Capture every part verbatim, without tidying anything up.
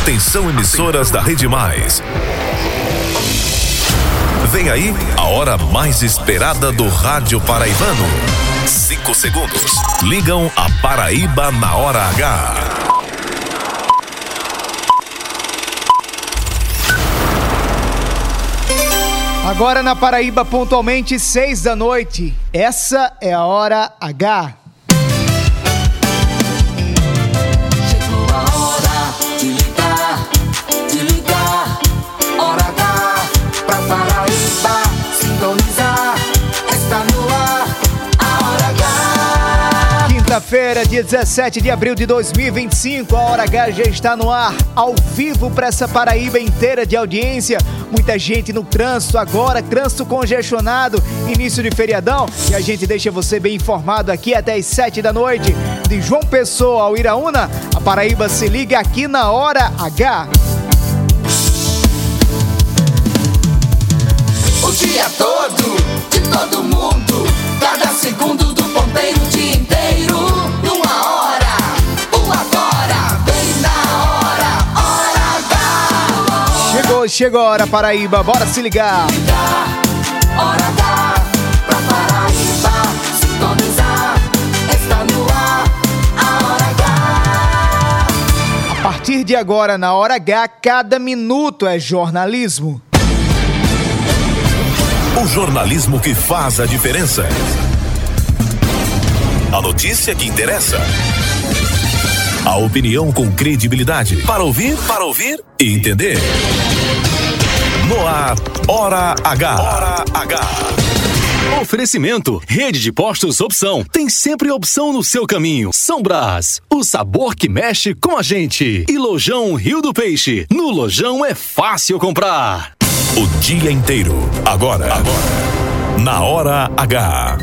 Atenção, emissoras da Rede Mais. Vem aí a hora mais esperada do rádio paraibano. Cinco segundos. Ligam a Paraíba na hora H. Agora na Paraíba, pontualmente seis da noite. Essa é a hora H. Chegou a hora de ligar, de ligar. Hora H pra Paraíba sintonizar. Está no ar a hora H. Quinta-feira, dia dezessete de abril de dois mil e vinte e cinco. A hora H já está no ar, ao vivo para essa Paraíba inteira de audiência. Muita gente no trânsito agora, trânsito congestionado, início de feriadão, e a gente deixa você bem informado aqui até as sete da noite. De João Pessoa ao Iraúna, a Paraíba se liga aqui na hora H. O dia todo, de todo mundo, cada segundo do ponteiro, o dia inteiro, numa hora, o agora, bem na hora, hora H. Chegou, chegou a hora Paraíba, bora se ligar. Ligar, hora H, pra Paraíba sintonizar, está no ar, a hora H. A partir de agora, na hora H, cada minuto é jornalismo. O jornalismo que faz a diferença. A notícia que interessa. A opinião com credibilidade. Para ouvir, para ouvir e entender. No ar, Hora H. Hora H. Oferecimento, Rede de Postos Opção. Tem sempre opção no seu caminho. São Brás, o sabor que mexe com a gente. E Lojão Rio do Peixe. No Lojão é fácil comprar. O dia inteiro. Agora. Agora. Na Hora H.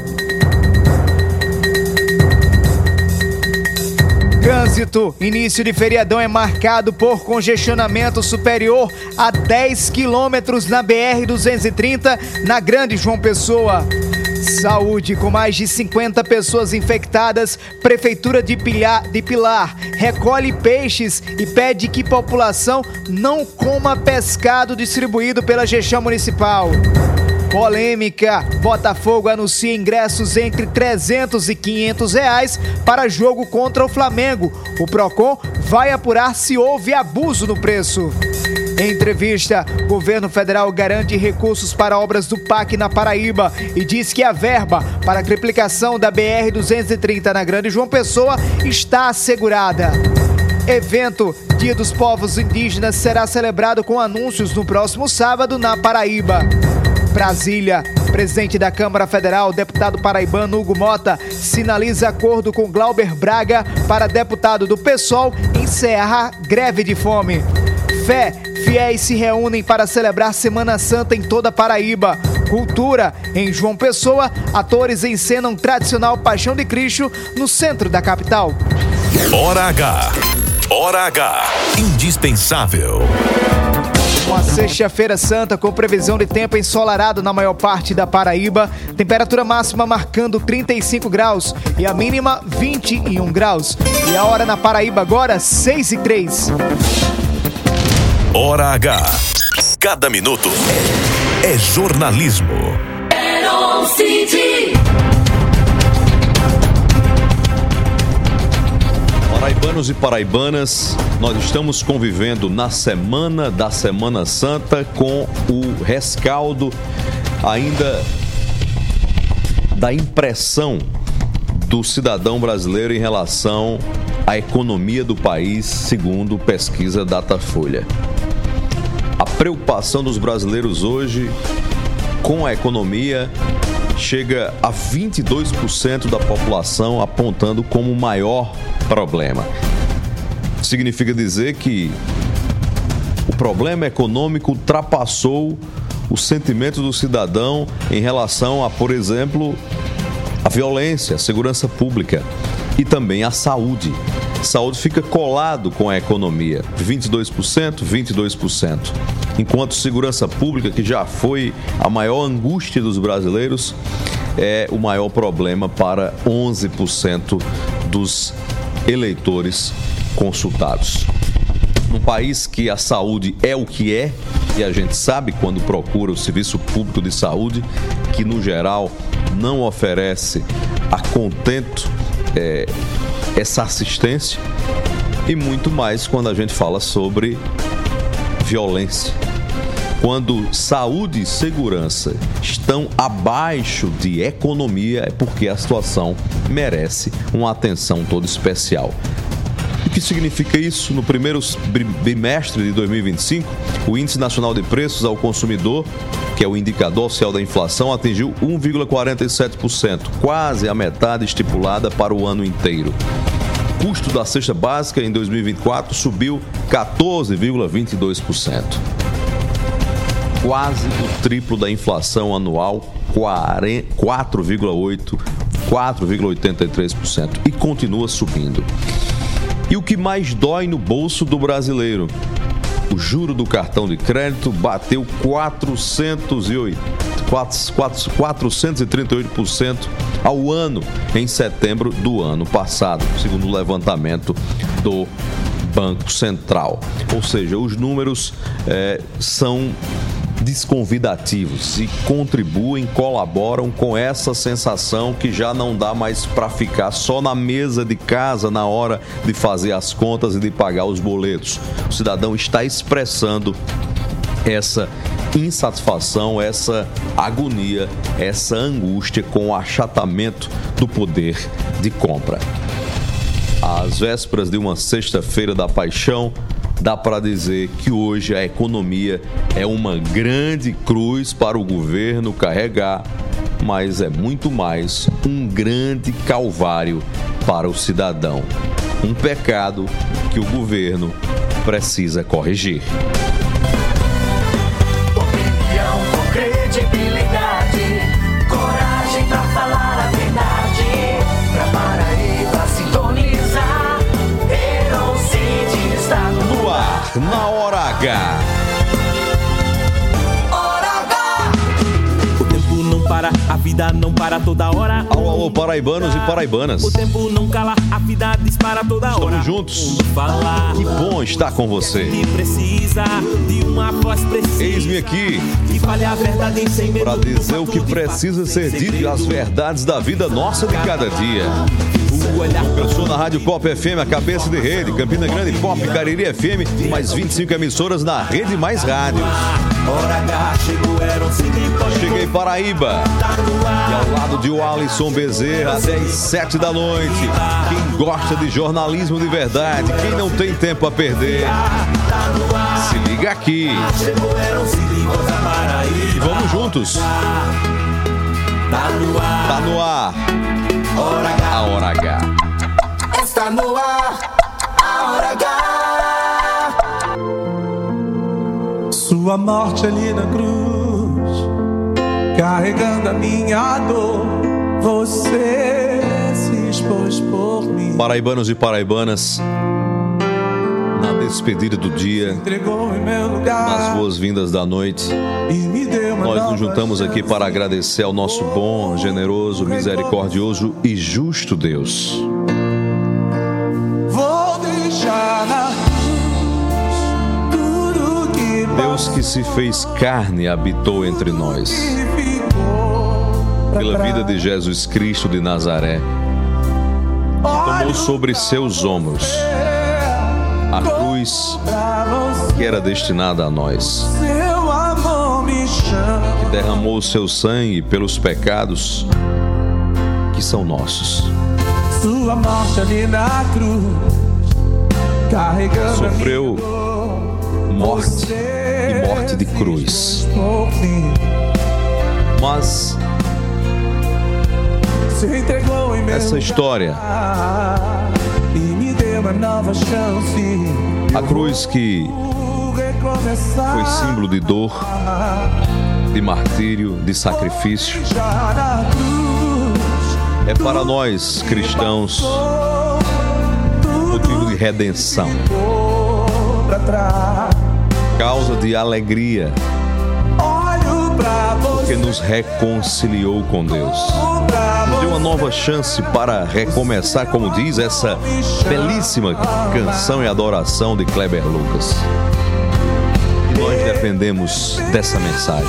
Trânsito, início de feriadão é marcado por congestionamento superior a dez quilômetros na B R duzentos e trinta, na Grande João Pessoa. Saúde, com mais de cinquenta pessoas infectadas, Prefeitura de, Pilha, de Pilar recolhe peixes e pede que população não coma pescado distribuído pela gestão municipal. Polêmica, Botafogo anuncia ingressos entre trezentos e quinhentos reais para jogo contra o Flamengo. O Procon vai apurar se houve abuso no preço. Em entrevista, o governo federal garante recursos para obras do P A C na Paraíba e diz que a verba para a triplicação da B R duzentos e trinta na Grande João Pessoa está assegurada. Evento Dia dos Povos Indígenas será celebrado com anúncios no próximo sábado na Paraíba. Brasília, presidente da Câmara Federal, deputado paraibano Hugo Mota, sinaliza acordo com Glauber Braga para deputado do PSOL encerrar greve de fome. Fé, fiéis se reúnem para celebrar Semana Santa em toda a Paraíba. Cultura, em João Pessoa, atores encenam tradicional Paixão de Cristo no centro da capital. Hora H. Hora H. Indispensável. Uma sexta-feira santa com previsão de tempo ensolarado na maior parte da Paraíba, temperatura máxima marcando trinta e cinco graus e a mínima vinte e um graus. E a hora na Paraíba agora, seis e três. Hora H. Cada minuto é jornalismo. Paraibanos e paraibanas, nós estamos convivendo na semana da Semana Santa com o rescaldo ainda da impressão do cidadão brasileiro em relação à economia do país, segundo pesquisa Datafolha. A preocupação dos brasileiros hoje com a economia chega a vinte e dois por cento da população apontando como o maior problema. Significa dizer que o problema econômico ultrapassou o sentimento do cidadão em relação a, por exemplo, a violência, a segurança pública e também a saúde. Saúde fica colado com a economia, vinte e dois por cento, vinte e dois por cento. Enquanto segurança pública, que já foi a maior angústia dos brasileiros, é o maior problema para onze por cento dos eleitores consultados. num país que a saúde é o que é, e a gente sabe quando procura o serviço público de saúde, que no geral não oferece a contento é, essa assistência, e muito mais quando a gente fala sobre violência. Quando saúde e segurança estão abaixo de economia, é porque a situação merece uma atenção toda especial. O que significa isso? No primeiro bimestre de dois mil e vinte e cinco, o Índice Nacional de Preços ao Consumidor, que é o indicador oficial da inflação, atingiu um vírgula quarenta e sete por cento, quase a metade estipulada para o ano inteiro. O custo da cesta básica em dois mil e vinte e quatro subiu quatorze vírgula vinte e dois por cento. Quase o triplo da inflação anual, quatro vírgula oitenta e três por cento, e continua subindo. E o que mais dói no bolso do brasileiro? O juro do cartão de crédito bateu quatrocentos e trinta e oito por cento ao ano em setembro do ano passado, segundo o levantamento do Banco Central. Ou seja, os números é, são desconvidativos e contribuem, colaboram com essa sensação que já não dá mais para ficar só na mesa de casa na hora de fazer as contas e de pagar os boletos. O cidadão está expressando essa insatisfação, essa agonia, essa angústia com o achatamento do poder de compra. Às vésperas de uma sexta-feira da paixão, dá para dizer que hoje a economia é uma grande cruz para o governo carregar, mas é muito mais um grande calvário para o cidadão. Um pecado que o governo precisa corrigir. Opinião com credibilidade, coragem pra falar a verdade, pra Paraíba sintonizar, Herocide está no ar. Na Hora H. Hora H. O tempo não para, a vida não para toda hora. Alô, alô, paraibanos e paraibanas. O tempo não cala, a vida dispara toda hora. Estamos juntos. Falar. Que bom estar com você. Que precisa de uma voz precisa. Eis-me aqui que fale a verdade sem medo. para dizer o que precisa ser dito e as verdades da vida nossa de cada dia. Eu sou na Rádio Pop F M, a cabeça de rede, Campina Grande Pop, Cariri F M, mais vinte e cinco emissoras na Rede Mais Rádios. Cheguei em Paraíba, e ao lado de o Alisson Bezerra, até às sete da noite. Quem gosta de jornalismo de verdade, quem não tem tempo a perder, se liga aqui. E vamos juntos. Tá no ar. A Hora H. Está no ar, a Hora H. Sua morte ali na cruz, carregando a minha dor, você se expôs por mim. Paraibanos e paraibanas, na despedida do dia, Entregou em meu lugar, nas boas-vindas da noite, e me deu uma nós nova nos juntamos aqui chance. para agradecer ao nosso bom, generoso, misericordioso e justo Deus. Vou deixar na cruz tudo que Deus que se fez carne e habitou entre nós. Pela vida de Jesus Cristo de Nazaré, tomou sobre seus ombros a cruz que era destinada a nós. Seu amor me chama. Derramou o seu sangue pelos pecados que são nossos. Sua morte ali na cruz, carregando Sofreu a minha dor, morte você e morte de cruz. se expôs por mim. Mas Se entregou em meu essa história, lugar, e me deu uma nova chance. a cruz que Vou recomeçar. foi símbolo de dor, de martírio, de sacrifício, Já na cruz, é para nós cristãos motivo de redenção, vou pra trás. causa de alegria, Olha o porque nos reconciliou com Deus. Nos deu uma nova chance para recomeçar, como diz essa belíssima canção e adoração de Kleber Lucas. E nós dependemos dessa mensagem,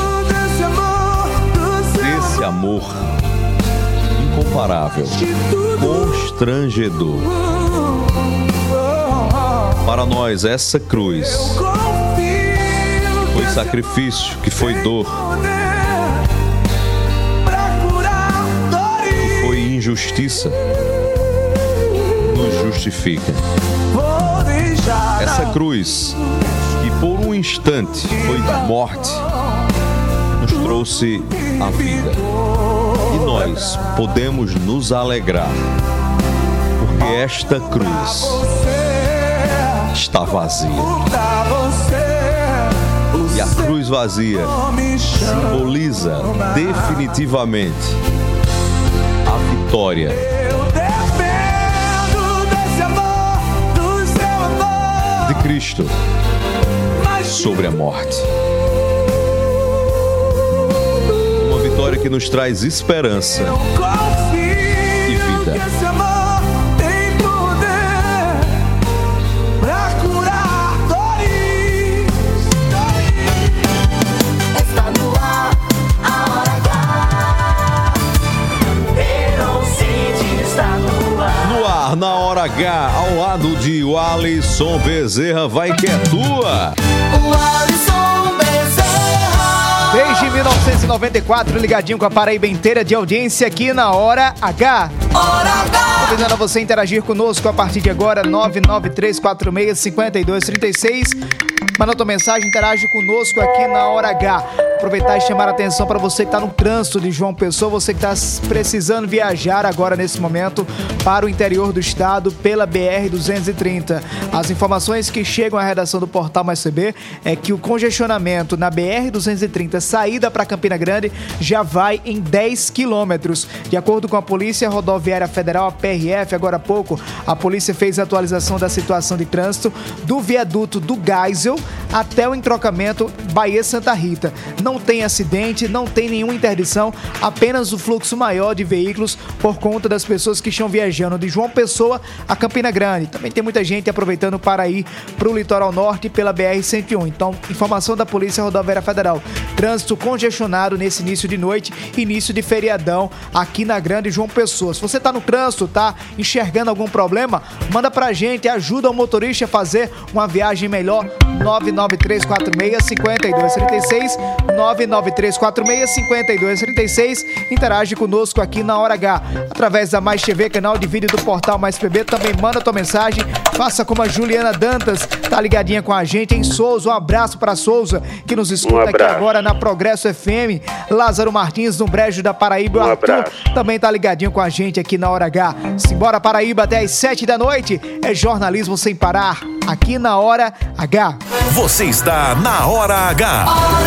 desse amor incomparável, constrangedor. Para nós, essa cruz foi sacrifício, que foi dor, que foi injustiça, nos justifica. Essa cruz, que por um instante foi morte, nos trouxe a vida. E nós podemos nos alegrar, porque esta cruz está vazia. E a cruz vazia simboliza definitivamente a vitória de Cristo sobre a morte. Uma vitória que nos traz esperança e vida. Na Hora H, ao lado de Alisson Bezerra, vai que é tua. O Alisson Bezerra. Desde mil novecentos e noventa e quatro, ligadinho com a Paraíba inteira de audiência aqui na Hora H. Hora H. Convidando a você interagir conosco a partir de agora, nove nove três quatro seis, cinco dois três seis. Manda tua mensagem, interage conosco aqui na Hora H. Aproveitar e chamar a atenção para você que está no trânsito de João Pessoa, você que está precisando viajar agora nesse momento para o interior do estado pela B R duzentos e trinta. As informações que chegam à redação do Portal Mais C B é que o congestionamento na B R duzentos e trinta, saída para Campina Grande, já vai em dez quilômetros. De acordo com a Polícia Rodoviária Federal, a P R F, agora há pouco, a polícia fez a atualização da situação de trânsito do viaduto do Geisel até o entrocamento Bahia Santa Rita. Não tem acidente, não tem nenhuma interdição, apenas o fluxo maior de veículos por conta das pessoas que estão viajando de João Pessoa a Campina Grande. Também tem muita gente aproveitando para ir para o litoral norte pela B R cento e um. Então, informação da Polícia Rodoviária Federal. Trânsito congestionado nesse início de noite, início de feriadão aqui na Grande João Pessoa. Se você está no trânsito, tá enxergando algum problema, manda pra gente, ajuda o motorista a fazer uma viagem melhor. nove nove três quatro seis, cinco dois três seis, nove nove três quatro seis, cinco dois três seis. Interage conosco aqui na Hora H, através da Mais T V, canal de vídeo do Portal Mais P B. Também manda tua mensagem, faça como a Juliana Dantas, tá ligadinha com a gente em Souza. Um abraço para Souza, que nos escuta um aqui agora na Progresso F M. Lázaro Martins, no Brejo da Paraíba. Um Arthur abraço. também tá ligadinho com a gente aqui na Hora H. Simbora Paraíba, até às sete da noite. É jornalismo sem parar, aqui na Hora H. Você está na Hora H.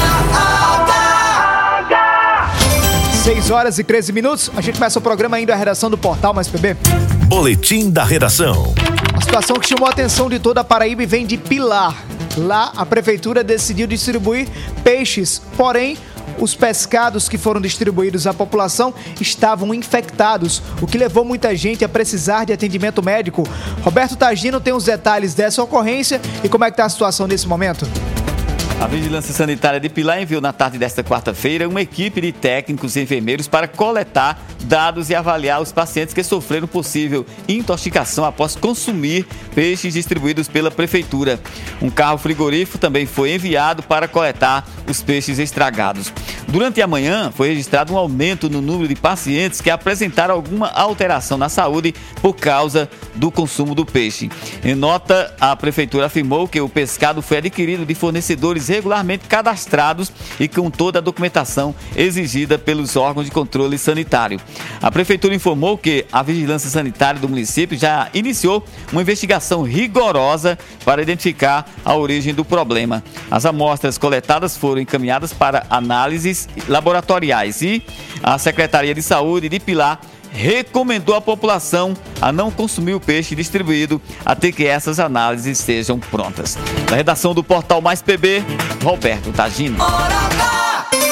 seis horas e treze minutos. A gente começa o programa indo à redação do Portal Mais P B. Boletim da redação. A situação que chamou a atenção de toda a Paraíba vem de Pilar. Lá, a prefeitura decidiu distribuir peixes, porém, os pescados que foram distribuídos à população estavam infectados, o que levou muita gente a precisar de atendimento médico. Roberto Tagino tem os detalhes dessa ocorrência e como é que está a situação nesse momento. A Vigilância Sanitária de Pilar enviou na tarde desta quarta-feira uma equipe de técnicos e enfermeiros para coletar dados e avaliar os pacientes que sofreram possível intoxicação após consumir peixes distribuídos pela Prefeitura. Um carro frigorífico também foi enviado para coletar os peixes estragados. Durante a manhã, foi registrado um aumento no número de pacientes que apresentaram alguma alteração na saúde por causa do consumo do peixe. Em nota, a Prefeitura afirmou que o pescado foi adquirido de fornecedores regularmente cadastrados e com toda a documentação exigida pelos órgãos de controle sanitário. A Prefeitura informou que a Vigilância Sanitária do município já iniciou uma investigação rigorosa para identificar a origem do problema. As amostras coletadas foram encaminhadas para análises laboratoriais e a Secretaria de Saúde de Pilar recomendou à população a não consumir o peixe distribuído até que essas análises sejam prontas. Da redação do Portal Mais P B, Roberto Tagino.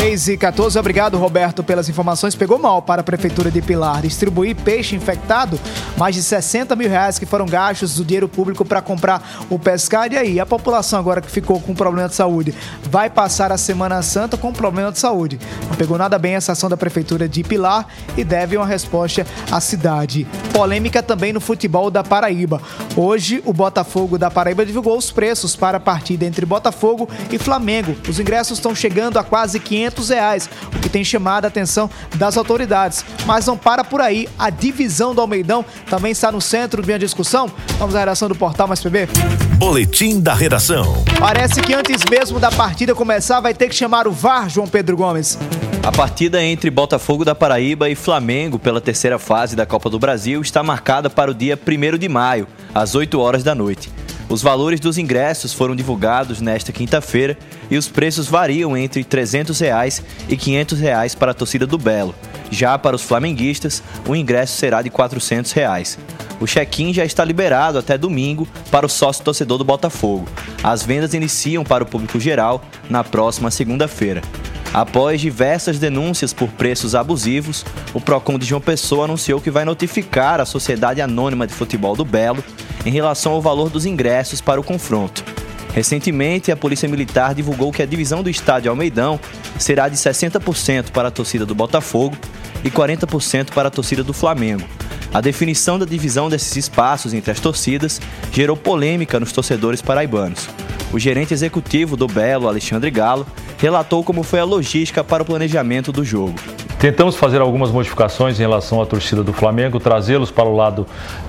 seis e quatorze, obrigado Roberto pelas informações. Pegou mal para a Prefeitura de Pilar distribuir peixe infectado, mais de sessenta mil reais que foram gastos do dinheiro público para comprar o pescado. E aí, a população agora que ficou com problema de saúde vai passar a Semana Santa com problema de saúde. Não pegou nada bem essa ação da Prefeitura de Pilar e deve uma resposta à cidade. Polêmica também no futebol da Paraíba. Hoje, o Botafogo da Paraíba divulgou os preços para a partida entre Botafogo e Flamengo. Os ingressos estão chegando a quase quinhentos reais, o que tem chamado a atenção das autoridades. Mas não para por aí. A divisão do Almeidão também está no centro de uma discussão. Vamos à redação do Portal Mais P B. Boletim da redação. Parece que antes mesmo da partida começar vai ter que chamar o V A R, João Pedro Gomes. A partida entre Botafogo da Paraíba e Flamengo pela terceira fase da Copa do Brasil está marcada para o dia primeiro de maio, às oito horas da noite. Os valores dos ingressos foram divulgados nesta quinta-feira e os preços variam entre trezentos reais e quinhentos reais para a torcida do Belo. Já para os flamenguistas, o ingresso será de quatrocentos reais. O check-in já está liberado até domingo para o sócio-torcedor do Botafogo. As vendas iniciam para o público geral na próxima segunda-feira. Após diversas denúncias por preços abusivos, o Procon de João Pessoa anunciou que vai notificar a Sociedade Anônima de Futebol do Belo em relação ao valor dos ingressos para o confronto. Recentemente, a Polícia Militar divulgou que a divisão do estádio Almeidão será de sessenta por cento para a torcida do Botafogo e quarenta por cento para a torcida do Flamengo. A definição da divisão desses espaços entre as torcidas gerou polêmica nos torcedores paraibanos. O gerente executivo do Belo, Alexandre Galo, relatou como foi a logística para o planejamento do jogo. Tentamos fazer algumas modificações em relação à torcida do Flamengo, trazê-los para o lado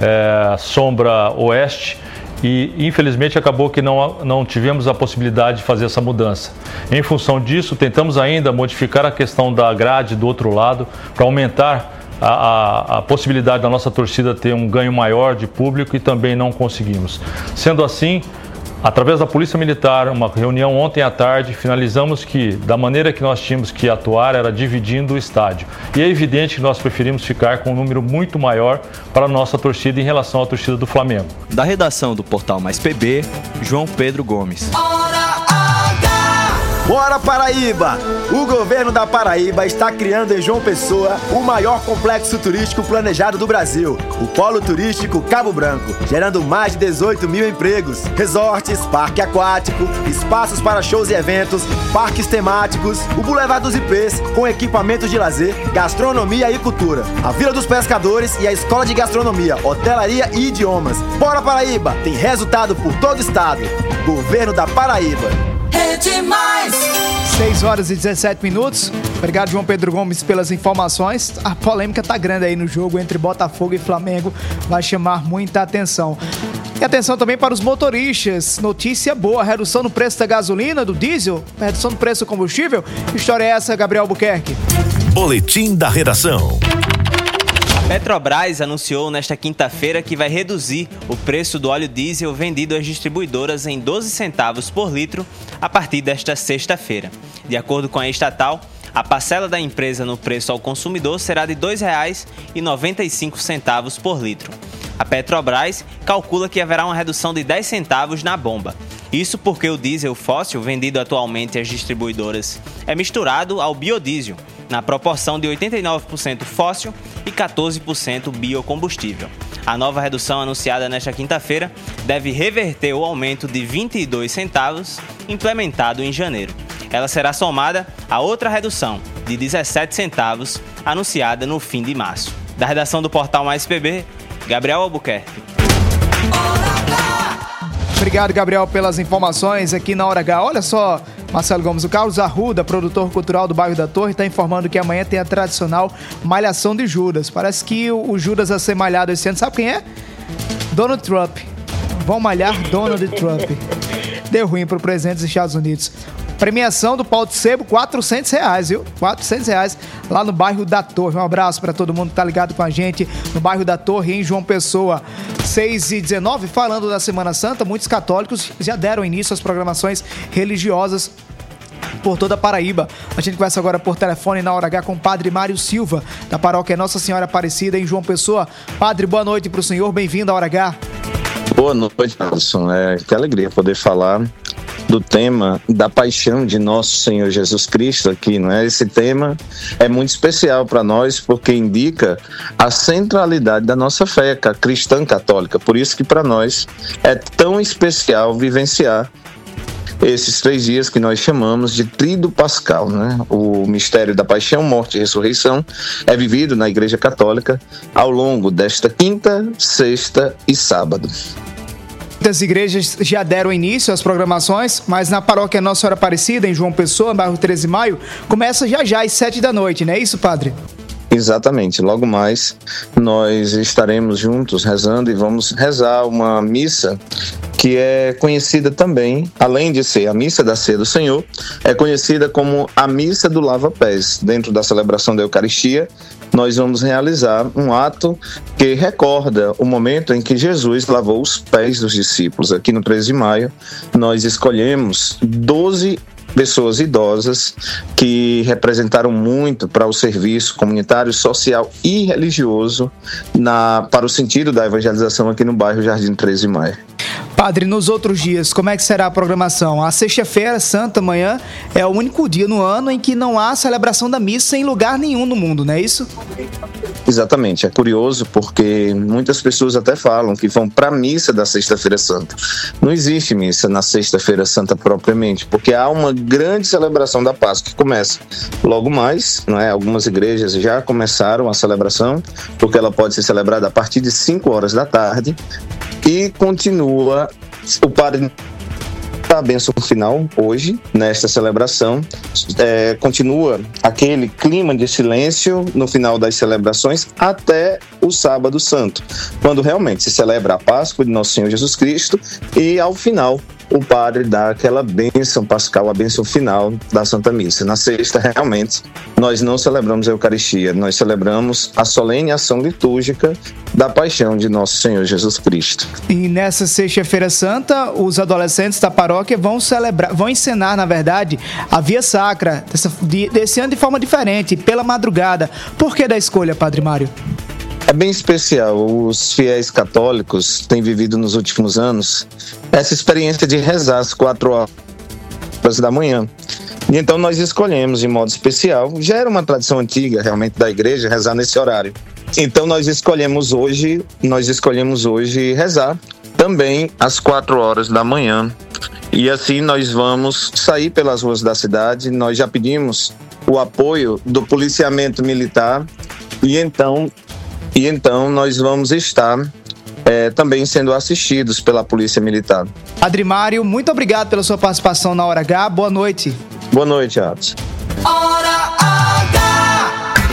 é, sombra oeste e infelizmente acabou que não, não tivemos a possibilidade de fazer essa mudança. Em função disso, tentamos ainda modificar a questão da grade do outro lado para aumentar A, a, a possibilidade da nossa torcida ter um ganho maior de público e também não conseguimos. Sendo assim, através da Polícia Militar, uma reunião ontem à tarde, finalizamos que da maneira que nós tínhamos que atuar era dividindo o estádio. E é evidente que nós preferimos ficar com um número muito maior para a nossa torcida em relação à torcida do Flamengo. Da redação do Portal Mais P B, João Pedro Gomes. Bora Paraíba! O governo da Paraíba está criando em João Pessoa o maior complexo turístico planejado do Brasil, o Polo Turístico Cabo Branco, gerando mais de dezoito mil empregos, resorts, parque aquático, espaços para shows e eventos, parques temáticos, o Boulevard dos I Pês com equipamentos de lazer, gastronomia e cultura, a Vila dos Pescadores e a Escola de Gastronomia, Hotelaria e Idiomas. Bora Paraíba! Tem resultado por todo o estado. Governo da Paraíba. É demais! seis horas e dezessete minutos. Obrigado, João Pedro Gomes, pelas informações. A polêmica tá grande aí no jogo entre Botafogo e Flamengo. Vai chamar muita atenção. E atenção também para os motoristas. Notícia boa, redução no preço da gasolina, do diesel, redução no preço do combustível. Que história é essa, Gabriel Albuquerque? Boletim da redação. A Petrobras anunciou nesta quinta-feira que vai reduzir o preço do óleo diesel vendido às distribuidoras em doze centavos por litro a partir desta sexta-feira. De acordo com a estatal, a parcela da empresa no preço ao consumidor será de dois reais e noventa e cinco centavos por litro. A Petrobras calcula que haverá uma redução de dez centavos na bomba. Isso porque o diesel fóssil vendido atualmente às distribuidoras é misturado ao biodiesel, na proporção de oitenta e nove por cento fóssil e quatorze por cento biocombustível. A nova redução anunciada nesta quinta-feira deve reverter o aumento de vinte e dois centavos implementado em janeiro. Ela será somada a outra redução de dezessete centavos anunciada no fim de março. Da redação do Portal Mais P B, Gabriel Albuquerque. Obrigado, Gabriel, pelas informações aqui na Hora H. Olha só, Marcelo Gomes, o Carlos Arruda, produtor cultural do bairro da Torre, está informando que amanhã tem a tradicional malhação de Judas. Parece que o Judas a ser malhado esse ano, sabe quem é? Donald Trump. Vão malhar Donald Trump. Deu ruim para o presidente dos Estados Unidos. Premiação do pau de sebo, quatrocentos reais, viu? quatrocentos reais lá no bairro da Torre. Um abraço para todo mundo que tá ligado com a gente no bairro da Torre, em João Pessoa. seis e dezenove, falando da Semana Santa, muitos católicos já deram início às programações religiosas por toda a Paraíba. A gente conversa agora por telefone na Hora H com o Padre Mário Silva, da paróquia Nossa Senhora Aparecida, em João Pessoa. Padre, boa noite para o senhor, bem-vindo à Hora H. Boa noite, Alisson. É, que alegria poder falar do tema da paixão de nosso Senhor Jesus Cristo aqui, não é? Esse tema é muito especial para nós porque indica a centralidade da nossa fé cristã católica. Por isso que para nós é tão especial vivenciar esses três dias que nós chamamos de Tríduo Pascal, né? O mistério da paixão, morte e ressurreição é vivido na Igreja Católica ao longo desta quinta, sexta e sábado. Muitas igrejas já deram início às programações, mas na paróquia Nossa Senhora Aparecida, em João Pessoa, bairro treze de maio, começa já já às sete da noite, não é isso, padre? Exatamente, logo mais nós estaremos juntos rezando e vamos rezar uma missa que é conhecida também, além de ser a missa da Ceia do Senhor, é conhecida como a missa do lava-pés. Dentro da celebração da Eucaristia, nós vamos realizar um ato que recorda o momento em que Jesus lavou os pés dos discípulos. Aqui no treze de maio, nós escolhemos doze pessoas idosas que representaram muito para o serviço comunitário, social e religioso na, para o sentido da evangelização aqui no bairro Jardim treze de maio. Padre, nos outros dias, como é que será a programação? A sexta-feira, Santa Manhã, é o único dia no ano em que não há celebração da missa em lugar nenhum no mundo, não é isso? Exatamente, é curioso porque muitas pessoas até falam que vão para a missa da Sexta-feira Santa. Não existe missa na Sexta-feira Santa propriamente, porque há uma grande celebração da Páscoa que começa logo mais, não é? Algumas igrejas já começaram a celebração, porque ela pode ser celebrada a partir de cinco horas da tarde e continua o padre a bênção final hoje, nesta celebração, é, continua aquele clima de silêncio no final das celebrações até o Sábado Santo, quando realmente se celebra a Páscoa de Nosso Senhor Jesus Cristo e ao final o padre dá aquela bênção pascal, a bênção final da Santa Missa. Na sexta, realmente, nós não celebramos a Eucaristia, nós celebramos a solene ação litúrgica da paixão de Nosso Senhor Jesus Cristo. E nessa Sexta-feira Santa, os adolescentes da paróquia vão celebrar, vão encenar, na verdade, a Via Sacra, dessa, de, desse ano de forma diferente, pela madrugada. Por que da escolha, Padre Mário? É bem especial. Os fiéis católicos têm vivido nos últimos anos essa experiência de rezar às quatro horas da manhã. E então nós escolhemos de modo especial, já era uma tradição antiga realmente da igreja rezar nesse horário. Então nós escolhemos hoje, nós escolhemos hoje rezar também às quatro horas da manhã. E assim nós vamos sair pelas ruas da cidade. Nós já pedimos o apoio do policiamento militar e então E então nós vamos estar é, também sendo assistidos pela Polícia Militar. Padre Mário, muito obrigado pela sua participação na Hora H. Boa noite. Boa noite, Atos. Hora H!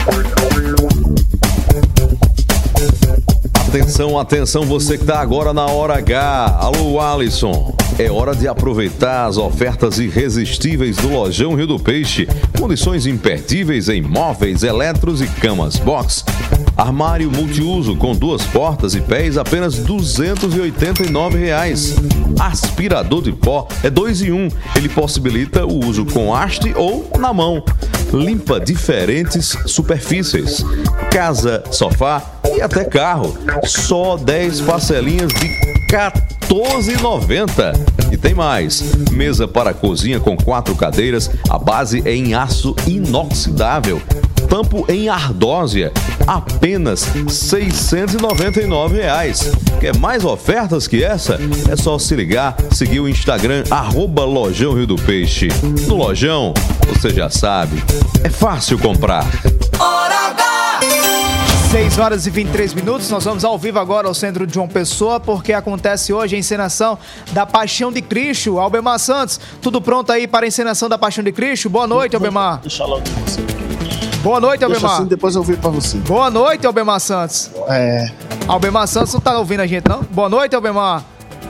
Atenção, atenção, você que está agora na Hora H. Alô, Alisson. É hora de aproveitar as ofertas irresistíveis do Lojão Rio do Peixe. Condições imperdíveis em móveis, eletros e camas box. Armário multiuso com duas portas e pés, apenas duzentos e oitenta e nove reais. Aspirador de pó é dois em um. Ele possibilita o uso com haste ou na mão. Limpa diferentes superfícies. Casa, sofá e até carro. Só dez parcelinhas de quatorze reais e noventa centavos. E tem mais. Mesa para cozinha com quatro cadeiras. A base é em aço inoxidável. Tampo em ardósia, apenas seiscentos e noventa e nove reais. Quer mais ofertas que essa? É só se ligar, seguir o Instagram, arroba Lojão Rio do Peixe. No Lojão, você já sabe, é fácil comprar. Hora H! seis horas e vinte e três minutos, nós vamos ao vivo agora ao centro de João Pessoa, porque acontece hoje a encenação da Paixão de Cristo. Albemar Santos, tudo pronto aí para a encenação da Paixão de Cristo? Boa noite, Albemar. Deixa logo com você. Boa noite, Albemar. Deixa assim, depois eu viro pra você. Boa noite, Albemar Santos. É. Albemar Santos não tá ouvindo a gente, não? Boa noite, Albemar.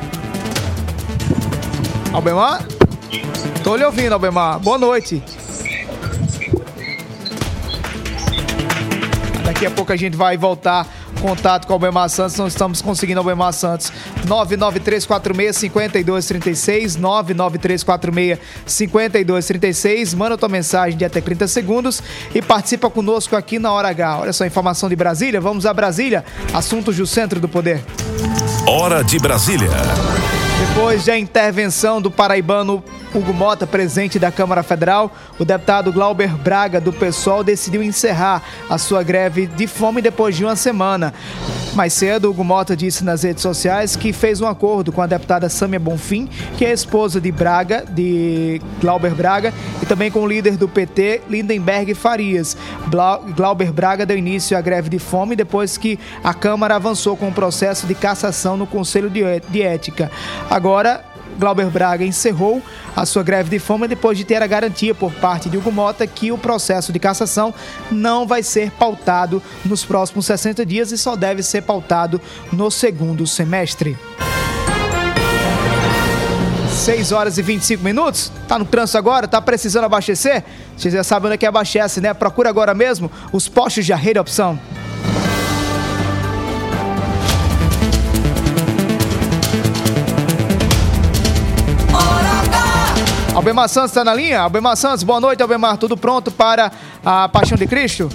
Albemar? Tô lhe ouvindo, Albemar. Boa noite. Daqui a pouco a gente vai voltar contato com o Albemar Santos, não estamos conseguindo o Albemar Santos. nove nove três quatro seis, cinco dois três seis, nove nove três quatro seis, cinco dois três seis, manda tua mensagem de até trinta segundos e participa conosco aqui na Hora H. Olha só, informação de Brasília, vamos a Brasília, assuntos do Centro do Poder. Hora de Brasília. Depois da intervenção do paraibano Hugo Mota, presidente da Câmara Federal, o deputado Glauber Braga, do PSOL, decidiu encerrar a sua greve de fome depois de uma semana. Mais cedo, Hugo Mota disse nas redes sociais que fez um acordo com a deputada Sâmia Bonfim, que é a esposa de Braga, de Glauber Braga, e também com o líder do P T, Lindenberg Farias. Glauber Braga deu início à greve de fome depois que a Câmara avançou com o processo de cassação no Conselho de Ética. Agora, Glauber Braga encerrou a sua greve de fome depois de ter a garantia por parte de Hugo Mota que o processo de cassação não vai ser pautado nos próximos sessenta dias e só deve ser pautado no segundo semestre. seis horas e vinte e cinco minutos. Tá no trânsito agora? Tá precisando abastecer? Vocês já sabem onde é que abastece, né? Procura agora mesmo os postos de Arreio Opção. Albemar Santos está na linha? Albemar Santos, boa noite, Albemar. Tudo pronto para a Paixão de Cristo?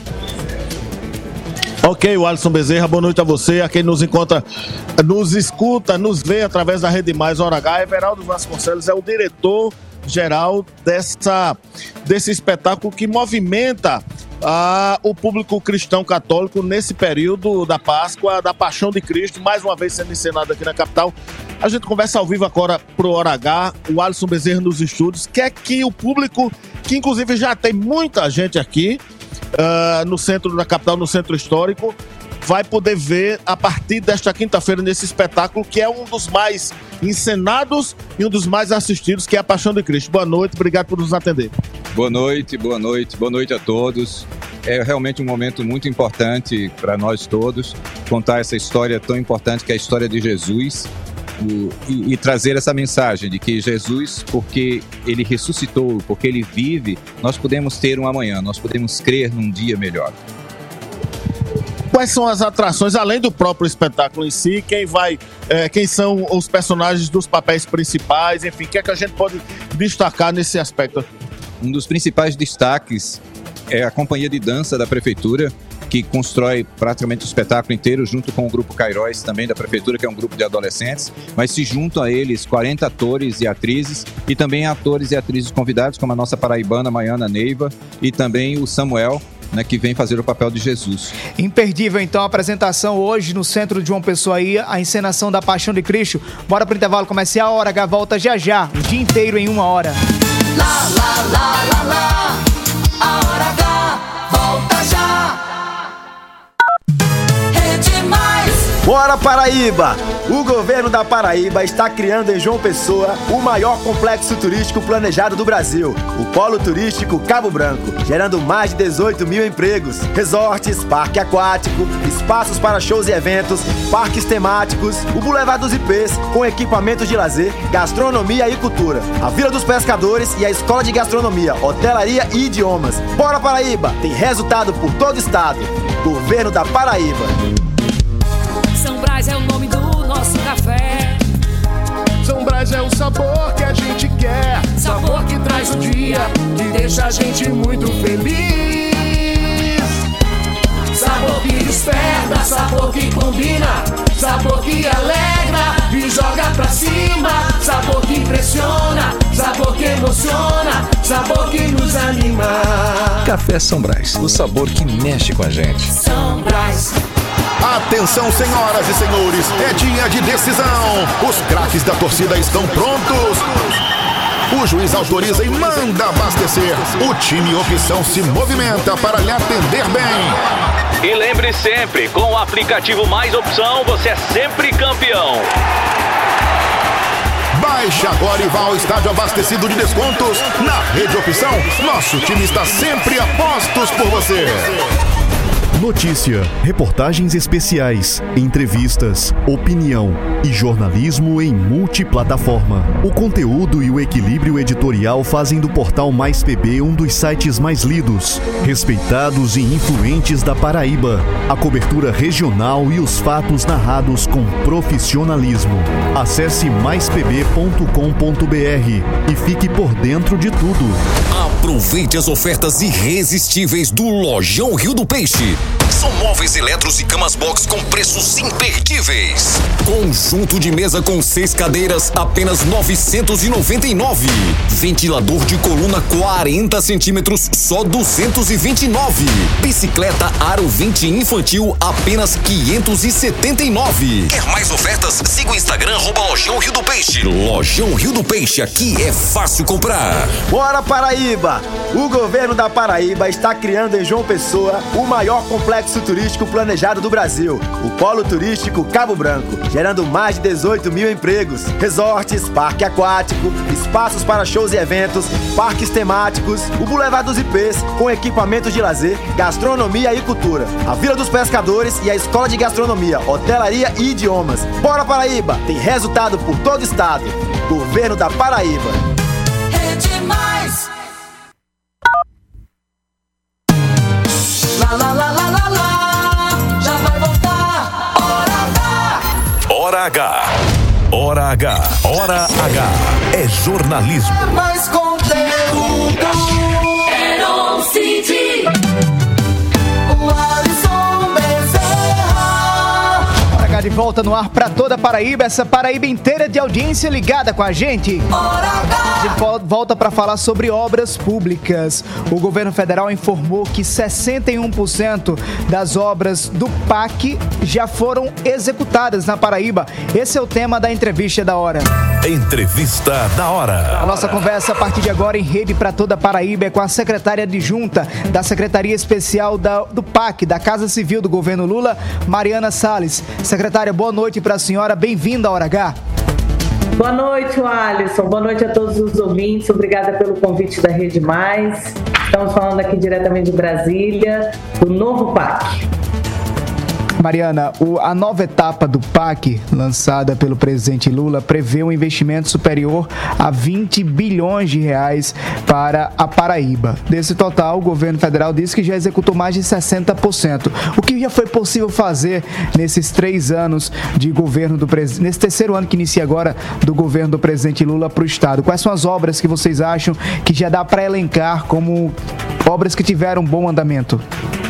Ok, o Alisson Bezerra, boa noite a você, a quem nos encontra, nos escuta, nos vê através da Rede Mais Hora H. Everaldo Vasconcelos é o diretor-geral dessa, desse espetáculo que movimenta ah, o público cristão católico nesse período da Páscoa, da Paixão de Cristo, mais uma vez sendo encenado aqui na capital. A gente conversa ao vivo agora pro Hora H, o Alisson Bezerra nos estúdios, quer que o público, que inclusive já tem muita gente aqui, Uh, no centro da capital, no centro histórico, vai poder ver a partir desta quinta-feira nesse espetáculo que é um dos mais encenados e um dos mais assistidos, que é a Paixão de Cristo. Boa noite, obrigado por nos atender. Boa noite, boa noite, boa noite a todos. É realmente um momento muito importante para nós todos, contar essa história tão importante que é a história de Jesus. O, e, e trazer essa mensagem de que Jesus, porque ele ressuscitou, porque ele vive, nós podemos ter um amanhã, nós podemos crer num dia melhor. Quais são as atrações, além do próprio espetáculo em si, quem vai, é, quem são os personagens dos papéis principais, enfim, o que é que a gente pode destacar nesse aspecto? Um dos principais destaques é a companhia de dança da prefeitura, que constrói praticamente o espetáculo inteiro, junto com o grupo Cairóis, também da prefeitura, que é um grupo de adolescentes, mas se juntam a eles quarenta atores e atrizes, e também atores e atrizes convidados, como a nossa paraibana Maiana Neiva, e também o Samuel, né, que vem fazer o papel de Jesus. Imperdível, então, a apresentação hoje no centro de João Pessoa aí, a encenação da Paixão de Cristo. Bora pro intervalo comercial, a Hora H volta já já, o dia inteiro em uma hora. Lá, lá, lá, lá, lá, a Hora H volta já. Bora Paraíba! O governo da Paraíba está criando em João Pessoa o maior complexo turístico planejado do Brasil, o Polo Turístico Cabo Branco, gerando mais de dezoito mil empregos, resorts, parque aquático, espaços para shows e eventos, parques temáticos, o Boulevard dos I Pês com equipamentos de lazer, gastronomia e cultura, a Vila dos Pescadores e a Escola de Gastronomia, Hotelaria e Idiomas. Bora Paraíba! Tem resultado por todo o estado. Governo da Paraíba. São Brás é o nome do nosso café. São Brás é o sabor que a gente quer. Sabor que traz o dia, que deixa a gente muito feliz. Sabor que desperta, sabor que combina, sabor que alegra e joga pra cima. Sabor que impressiona, sabor que emociona, sabor que nos anima. Café São Brás, o sabor que mexe com a gente. São Brás. Atenção, senhoras e senhores, é dia de decisão. Os craques da torcida estão prontos. O juiz autoriza e manda abastecer. O time Opção se movimenta para lhe atender bem. E lembre sempre, com o aplicativo Mais Opção, você é sempre campeão. Baixe agora e vá ao estádio abastecido de descontos. Na Rede Opção, nosso time está sempre a postos por você. Notícia, reportagens especiais, entrevistas, opinião e jornalismo em multiplataforma. O conteúdo e o equilíbrio editorial fazem do portal Mais P B um dos sites mais lidos, respeitados e influentes da Paraíba. A cobertura regional e os fatos narrados com profissionalismo. Acesse mais p b ponto com ponto b r e fique por dentro de tudo. Aproveite as ofertas irresistíveis do Lojão Rio do Peixe. São móveis eletros e camas box com preços imperdíveis. Conjunto de mesa com seis cadeiras, apenas novecentos e noventa e nove. Ventilador de coluna quarenta centímetros, só duzentos e vinte e nove. Bicicleta Aro vinte infantil, apenas quinhentos e setenta e nove. Quer mais ofertas? Siga o Instagram, arroba Lojão Rio do Peixe. Lojão Rio do Peixe, aqui é fácil comprar. Bora Paraíba! O governo da Paraíba está criando em João Pessoa o maior complexo turístico planejado do Brasil, o Polo Turístico Cabo Branco, gerando mais de dezoito mil empregos, resorts, parque aquático, espaços para shows e eventos, parques temáticos, o Boulevard dos I Pês com equipamentos de lazer, gastronomia e cultura, a Vila dos Pescadores e a Escola de Gastronomia, Hotelaria e Idiomas. Bora Paraíba! Tem resultado por todo o estado. Governo da Paraíba. É demais. Lá, lá, lá, lá, lá, lá. Já vai voltar. Hora H. Hora H. Hora H. Hora H. É jornalismo. É mais conteúdo. É on City. O Alisson Bezerra. Hora H de volta no ar para toda a Paraíba, essa Paraíba inteira de audiência ligada com a gente. A gente volta para falar sobre obras públicas. O governo federal informou que sessenta e um por cento das obras do P A C já foram executadas na Paraíba. Esse é o tema da entrevista da hora. Entrevista da hora. A nossa conversa a partir de agora em rede para toda a Paraíba é com a secretária adjunta da Secretaria Especial da, do P A C, da Casa Civil do governo Lula, Mariana Salles. Secretária, boa noite para a senhora. Bem-vinda à Hora H. Boa noite, Alisson. Boa noite a todos os ouvintes. Obrigada pelo convite da Rede Mais. Estamos falando aqui diretamente de Brasília, do novo P A C. Mariana, o, a nova etapa do P A C, lançada pelo presidente Lula, prevê um investimento superior a vinte bilhões de reais para a Paraíba. Desse total, o governo federal disse que já executou mais de sessenta por cento. O que já foi possível fazer nesses três anos de governo do presidente, nesse terceiro ano que inicia agora do governo do presidente Lula para o Estado? Quais são as obras que vocês acham que já dá para elencar como obras que tiveram bom andamento?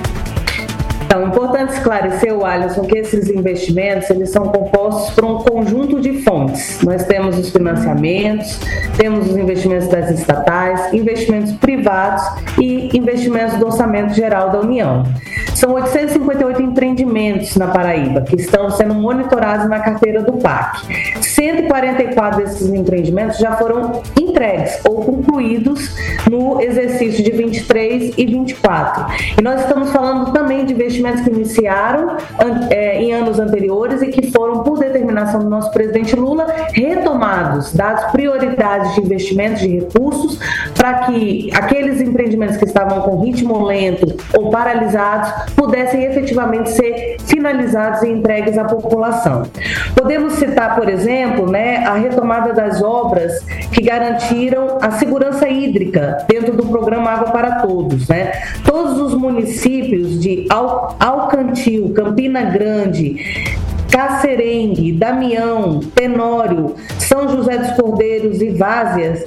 Então, é importante esclarecer, Alisson, que esses investimentos eles são compostos por um conjunto de fontes. Nós temos os financiamentos, temos os investimentos das estatais, investimentos privados e investimentos do Orçamento Geral da União. São oitocentos e cinquenta e oito empreendimentos na Paraíba que estão sendo monitorados na carteira do P A C. cento e quarenta e quatro desses empreendimentos já foram entregues ou concluídos no exercício de vinte e três e vinte e quatro. E nós estamos falando também de investimentos que iniciaram é, em anos anteriores e que foram, por determinação do nosso presidente Lula, retomados, dados prioridades de investimentos de recursos para que aqueles empreendimentos que estavam com ritmo lento ou paralisados pudessem efetivamente ser finalizados e entregues à população. Podemos citar, por exemplo, né, a retomada das obras que garantiram a segurança hídrica dentro do programa Água para Todos, né? Todos os municípios de Al- Alcantil, Campina Grande, Cacerengue, Damião, Tenório, São José dos Cordeiros e Vázias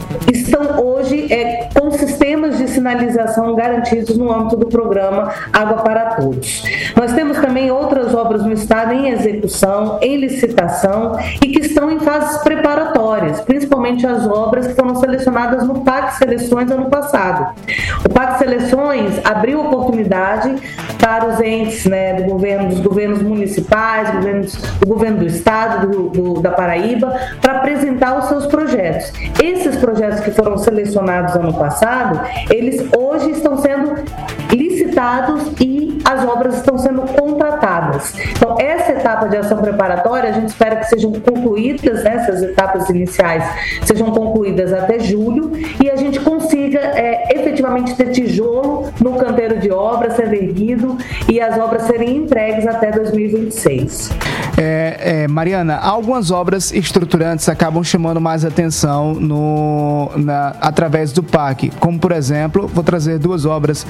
estão hoje é, com sistemas de sinalização garantidos no âmbito do programa Água para Todos. Nós temos também outras obras no estado em execução, em licitação e que estão em fases preparatórias, principalmente as obras que foram selecionadas no P A C Seleções ano passado. O P A C Seleções abriu oportunidade para os entes, né, do governo, dos governos municipais, governos, do governo do estado, do, do, da Paraíba, para apresentar os seus projetos. Esses projetos que foram selecionados ano passado, eles hoje estão sendo licitados e as obras estão sendo contratadas. Então, essa etapa de ação preparatória, a gente espera que sejam concluídas, né, essas etapas iniciais sejam concluídas até julho e a gente consiga é, efetivamente ter tijolo no canteiro de obra sendo erguido e as obras serem entregues até dois mil e vinte e seis. É, é, Mariana, algumas obras estruturantes acabam chamando mais atenção no, na, através do P A C, como por exemplo, vou trazer duas obras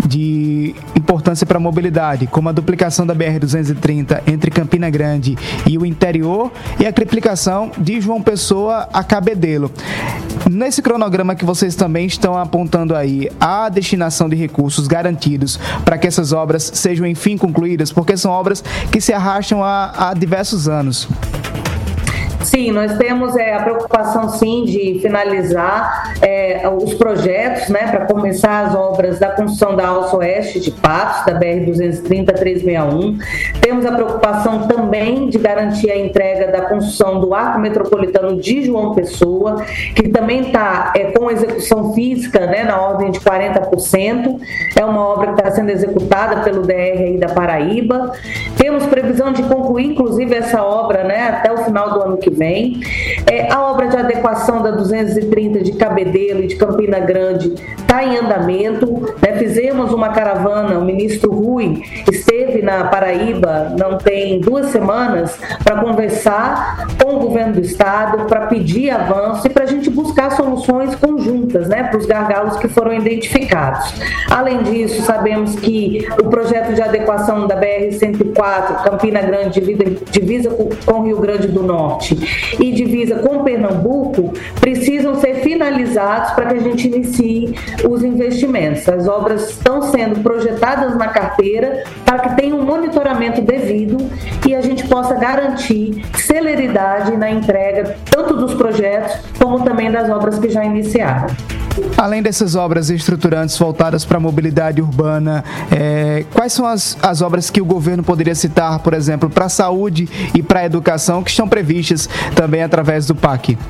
de importância para a mobilidade, como a duplicação da B R duzentos e trinta entre Campina Grande e o interior e a triplicação de João Pessoa a Cabedelo. Nesse cronograma que vocês também estão apontando aí, que há destinação de recursos garantidos para que essas obras sejam enfim concluídas, porque são obras que se arrastam há, há diversos anos. Sim, nós temos é, a preocupação, sim, de finalizar é, os projetos, né, para começar as obras da construção da Alça Oeste de Patos, da B R duzentos e trinta, trezentos e sessenta e um. Temos a preocupação também de garantir a entrega da construção do Arco Metropolitano de João Pessoa, que também está é, com execução física, né, na ordem de quarenta por cento. É uma obra que está sendo executada pelo D R aí da Paraíba. Temos previsão de concluir, inclusive, essa obra, né, até o final do ano que vem. É, a obra de adequação da duzentos e trinta de Cabedelo e de Campina Grande está em andamento, né? Fizemos uma caravana, o ministro Rui esteve na Paraíba não tem duas semanas para conversar com o governo do estado, para pedir avanço e para a gente buscar soluções conjuntas, né, para os gargalos que foram identificados. Além disso, sabemos que o projeto de adequação da B R cento e quatro, Campina Grande, divisa com o Rio Grande do Norte e divisa com Pernambuco, precisam ser finalizados para que a gente inicie os investimentos. As obras estão sendo projetadas na carteira para que tenha um monitoramento devido e a gente possa garantir celeridade na entrega tanto dos projetos como também das obras que já iniciaram. Além dessas obras estruturantes voltadas para a mobilidade urbana, é, quais são as, as obras que o governo poderia citar, por exemplo, para a saúde e para a educação, que estão previstas também através do P A C?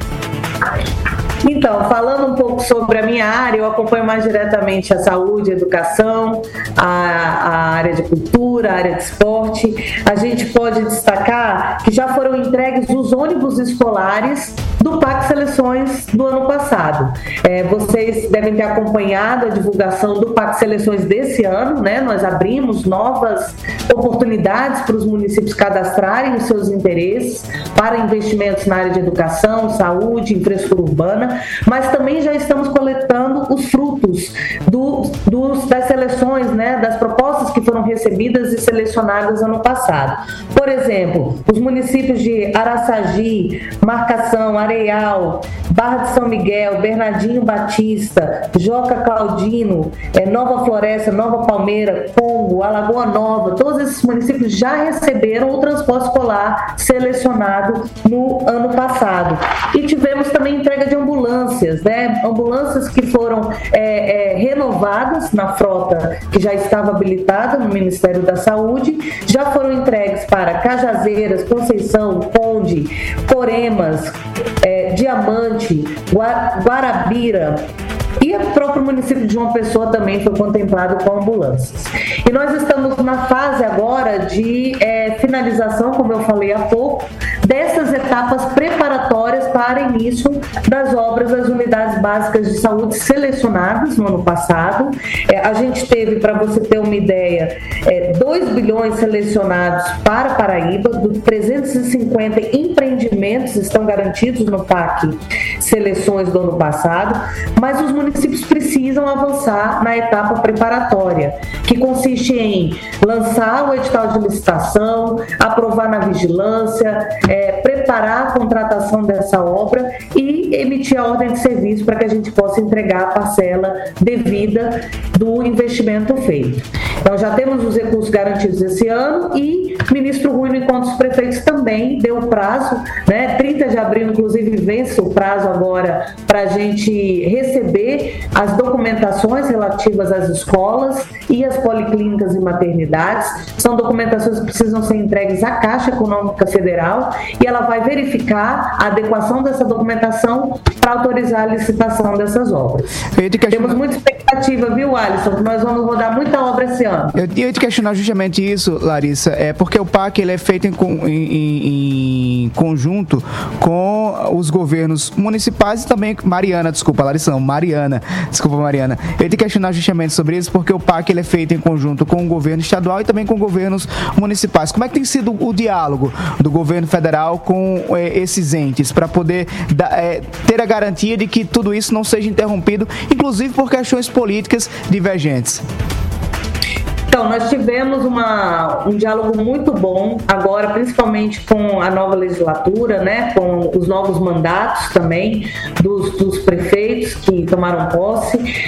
Então, falando um pouco sobre a minha área, eu acompanho mais diretamente a saúde, a educação, a, a área de cultura, a área de esporte. A gente pode destacar que já foram entregues os ônibus escolares do P A C Seleções do ano passado. É, vocês devem ter acompanhado a divulgação do P A C Seleções desse ano, né? Nós abrimos novas oportunidades para os municípios cadastrarem os seus interesses para investimentos na área de educação, saúde, infraestrutura urbana, mas também já estamos coletando os frutos do, dos, das seleções, né, das propostas que foram recebidas e selecionadas ano passado. Por exemplo, os municípios de Araçagi, Marcação, Areial, Barra de São Miguel, Bernardinho Batista, Joca Claudino, é, Nova Floresta, Nova Palmeira, Congo, Alagoa Nova, todos esses municípios já receberam o transporte escolar selecionado no ano passado. E tivemos também entrega de ambulâncias, né? Ambulâncias que foram é, é, renovadas na frota que já estava habilitada no Ministério da Saúde, já foram entregues para Cajazeiras, Conceição, Conde, Coremas, é, Diamante, Gua- Guarabira, e o próprio município de João Pessoa também foi contemplado com ambulâncias. E nós estamos na fase agora de é, finalização, como eu falei há pouco, dessas etapas preparatórias para início das obras das unidades básicas de saúde selecionadas no ano passado. É, a gente teve, para você ter uma ideia, é, dois bilhões selecionados para Paraíba, dos trezentos e cinquenta empreendimentos estão garantidos no P A C Seleções do ano passado, mas os municípios precisam avançar na etapa preparatória, que consiste em lançar o edital de licitação, aprovar na vigilância, é, preparar a contratação dessa obra e emitir a ordem de serviço para que a gente possa entregar a parcela devida do investimento feito. Então já temos os recursos garantidos esse ano e o ministro Rui, no encontro dos prefeitos, também deu prazo, né, trinta de abril, inclusive, vence o prazo agora para a gente receber as documentações relativas às escolas e às policlínicas e maternidades. São documentações que precisam ser entregues à Caixa Econômica Federal e ela vai verificar a adequação dessa documentação para autorizar a licitação dessas obras. Temos muita expectativa, viu, Alisson, que nós vamos rodar muita obra esse ano. Eu ia te questionar justamente isso, Larissa, é porque o P A C ele é feito em, em, em conjunto com os governos municipais e também Mariana, desculpa, Larissa, não, Mariana, desculpa, Mariana. Eu ia te questionar justamente sobre isso, porque o P A C ele é feito em conjunto com o governo estadual e também com governos municipais. Como é que tem sido o diálogo do governo federal com é, esses entes para poder da, é, ter a garantia de que tudo isso não seja interrompido, inclusive por questões políticas divergentes? Então, nós tivemos uma, um diálogo muito bom agora, principalmente com a nova legislatura, né, com os novos mandatos também dos, dos prefeitos que tomaram posse, justamente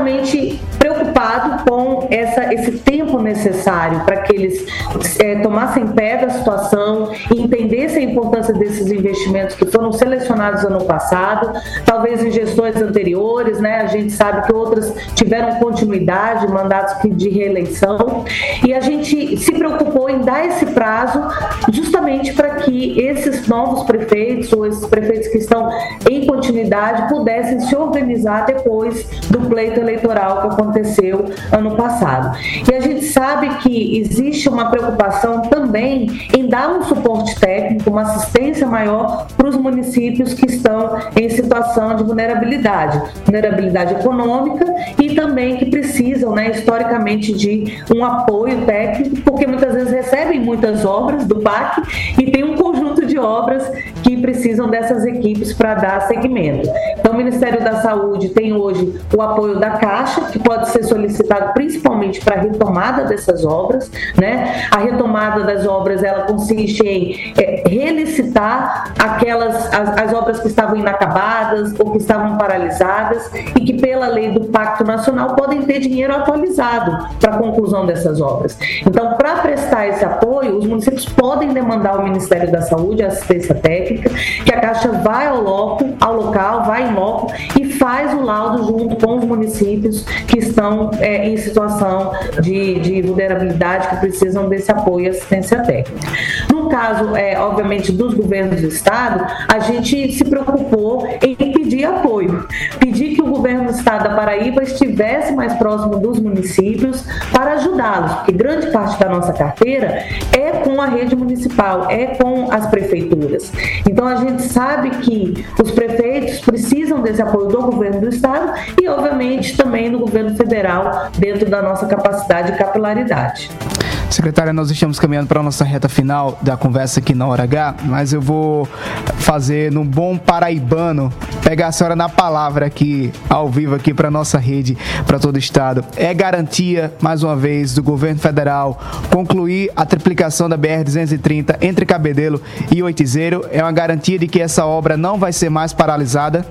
justamente preocupado com essa, esse tempo necessário para que eles é, tomassem pé da situação e entendessem a importância desses investimentos que foram selecionados ano passado, talvez em gestões anteriores, né? A gente sabe que outras tiveram continuidade, mandatos de reeleição, e a gente se preocupou em dar esse prazo justamente para que esses novos prefeitos ou esses prefeitos que estão em continuidade pudessem se organizar depois do pleito eleitoral que aconteceu ano passado. E a gente sabe que existe uma preocupação também em dar um suporte técnico, uma assistência maior para os municípios que estão em situação de vulnerabilidade, vulnerabilidade econômica, e também que precisam, né, historicamente, de um apoio técnico, porque muitas vezes recebem muitas obras do P A C e tem um conjunto de obras que precisam dessas equipes para dar seguimento. Então, o Ministério da Saúde tem hoje o apoio da Caixa, que pode ser solicitado principalmente para a retomada dessas obras, né? A retomada das obras, ela consiste em é, relicitar aquelas, as, as obras que estavam inacabadas ou que estavam paralisadas e que, pela lei do Pacto Nacional, podem ter dinheiro atualizado para a conclusão dessas obras. Então, para prestar esse apoio, os municípios podem demandar ao Ministério da Saúde a assistência técnica, que a Caixa vai ao, loco, ao local, vai em loco e faz o laudo junto com os municípios que estão é, em situação de, de vulnerabilidade, que precisam desse apoio e assistência técnica. No caso, é, obviamente, dos governos do Estado, a gente se preocupou em pedir apoio, pedir que o governo do Estado da Paraíba estivesse mais próximo dos municípios para ajudá-los, porque grande parte da nossa carteira é com a rede municipal, é com as prefeituras. Então, a gente sabe que os prefeitos precisam desse apoio do governo do Estado e, obviamente, também do governo federal, dentro da nossa capacidade e capilaridade. Secretária, nós estamos caminhando para a nossa reta final da conversa aqui na Hora H, mas eu vou fazer num bom paraibano, pegar a senhora na palavra aqui, ao vivo aqui para a nossa rede, para todo o estado. É garantia, mais uma vez, do governo federal concluir a triplicação da B R duzentos e trinta entre Cabedelo e Oitizeiro? É uma garantia de que essa obra não vai ser mais paralisada?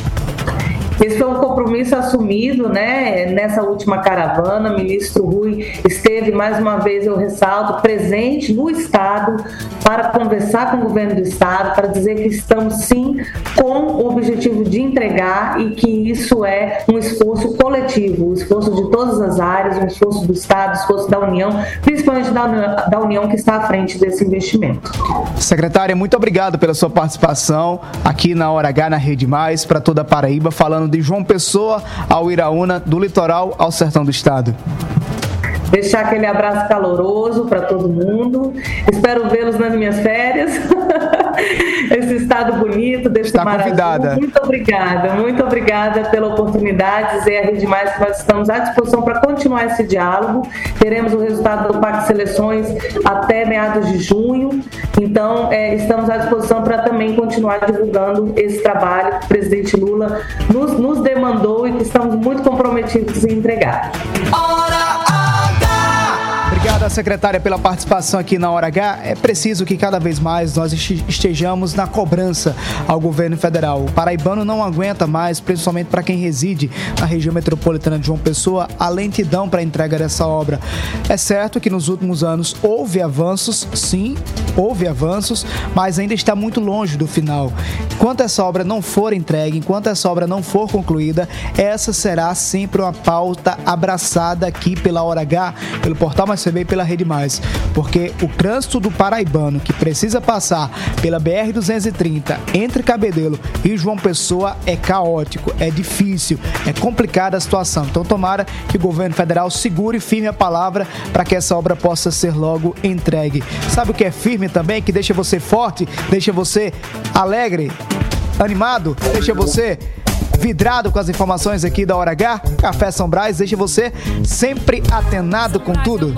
Esse foi um compromisso assumido, né, nessa última caravana. O ministro Rui esteve, mais uma vez eu ressalto, presente no Estado para conversar com o governo do Estado, para dizer que estamos sim com o objetivo de entregar e que isso é um esforço coletivo, um esforço de todas as áreas, um esforço do Estado, um esforço da União, principalmente da União, da União que está à frente desse investimento. Secretária, muito obrigado pela sua participação aqui na Hora H, na Rede Mais, para toda a Paraíba, falando de João Pessoa ao Iraúna, do litoral ao sertão do estado. Deixar aquele abraço caloroso para todo mundo. Espero vê-los nas minhas férias. Esse estado bonito, desse Está mar convidada. azul. Muito obrigada, muito obrigada pela oportunidade. Dizer a Rede Mais que nós estamos à disposição para continuar esse diálogo. Teremos o resultado do Pacto de Seleções até meados de junho. Então, é, estamos à disposição para também continuar divulgando esse trabalho que o presidente Lula nos, nos demandou e que estamos muito comprometidos em entregar. Obrigado, secretária, pela participação aqui na Hora H. É preciso que cada vez mais nós estejamos na cobrança ao governo federal. O paraibano não aguenta mais, principalmente para quem reside na região metropolitana de João Pessoa, a lentidão para a entrega dessa obra. É certo que nos últimos anos houve avanços, sim, houve avanços, mas ainda está muito longe do final. Enquanto essa obra não for entregue, enquanto essa obra não for concluída, essa será sempre uma pauta abraçada aqui pela Hora H, pelo Portal Mais Também pela Rede Mais, porque o trânsito do paraibano que precisa passar pela B R duzentos e trinta entre Cabedelo e João Pessoa é caótico, é difícil, é complicada a situação. Então tomara que o governo federal segure firme a palavra para que essa obra possa ser logo entregue. Sabe o que é firme também? Que deixa você forte, deixa você alegre, animado, deixa você vidrado com as informações aqui da Hora H. Café São Brás deixa você sempre atenado com tudo.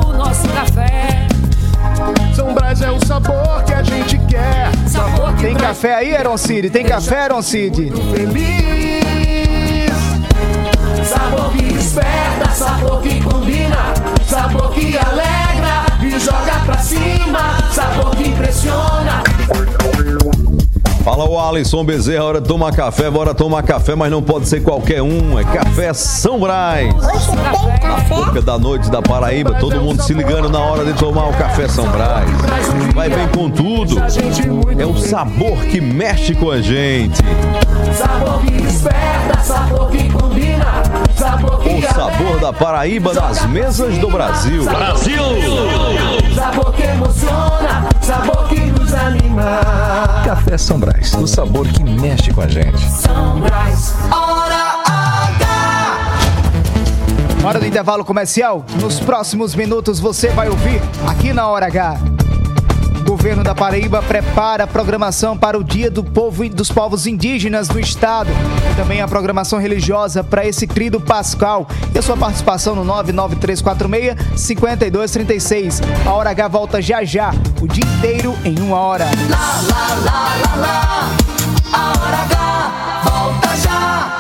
São Brás é o sabor que a gente quer. Sabor que Tem café aí, Aaron Cid? Tem café, Aaron Cid? Feliz. Sabor que desperta, sabor que combina, sabor que alegra e joga pra cima, sabor que impressiona. Fala o Alisson Bezerra, hora de tomar café, bora tomar café, mas não pode ser qualquer um, é Café São Brás. Na boca da noite da Paraíba, todo mundo se ligando na hora de tomar o Café São Brás. Vai bem com tudo, é o sabor que mexe com a gente. Sabor que desperta, sabor que combina, sabor que O sabor da Paraíba nas mesas do Brasil. Brasil! Sabor que emociona, sabor que nos anima. Café São Brás, o sabor que mexe com a gente. São Brás, hora H. Hora do intervalo comercial. Nos próximos minutos você vai ouvir aqui na Hora H. O governo da Paraíba prepara a programação para o Dia do Povo, dos Povos Indígenas do Estado. E também a programação religiosa para esse trido pascal. E a sua participação no nove nove três quatro seis, cinco dois três seis. A Hora H volta já já, o dia inteiro em uma hora. Lá, lá, lá, lá, lá. A Hora H volta já.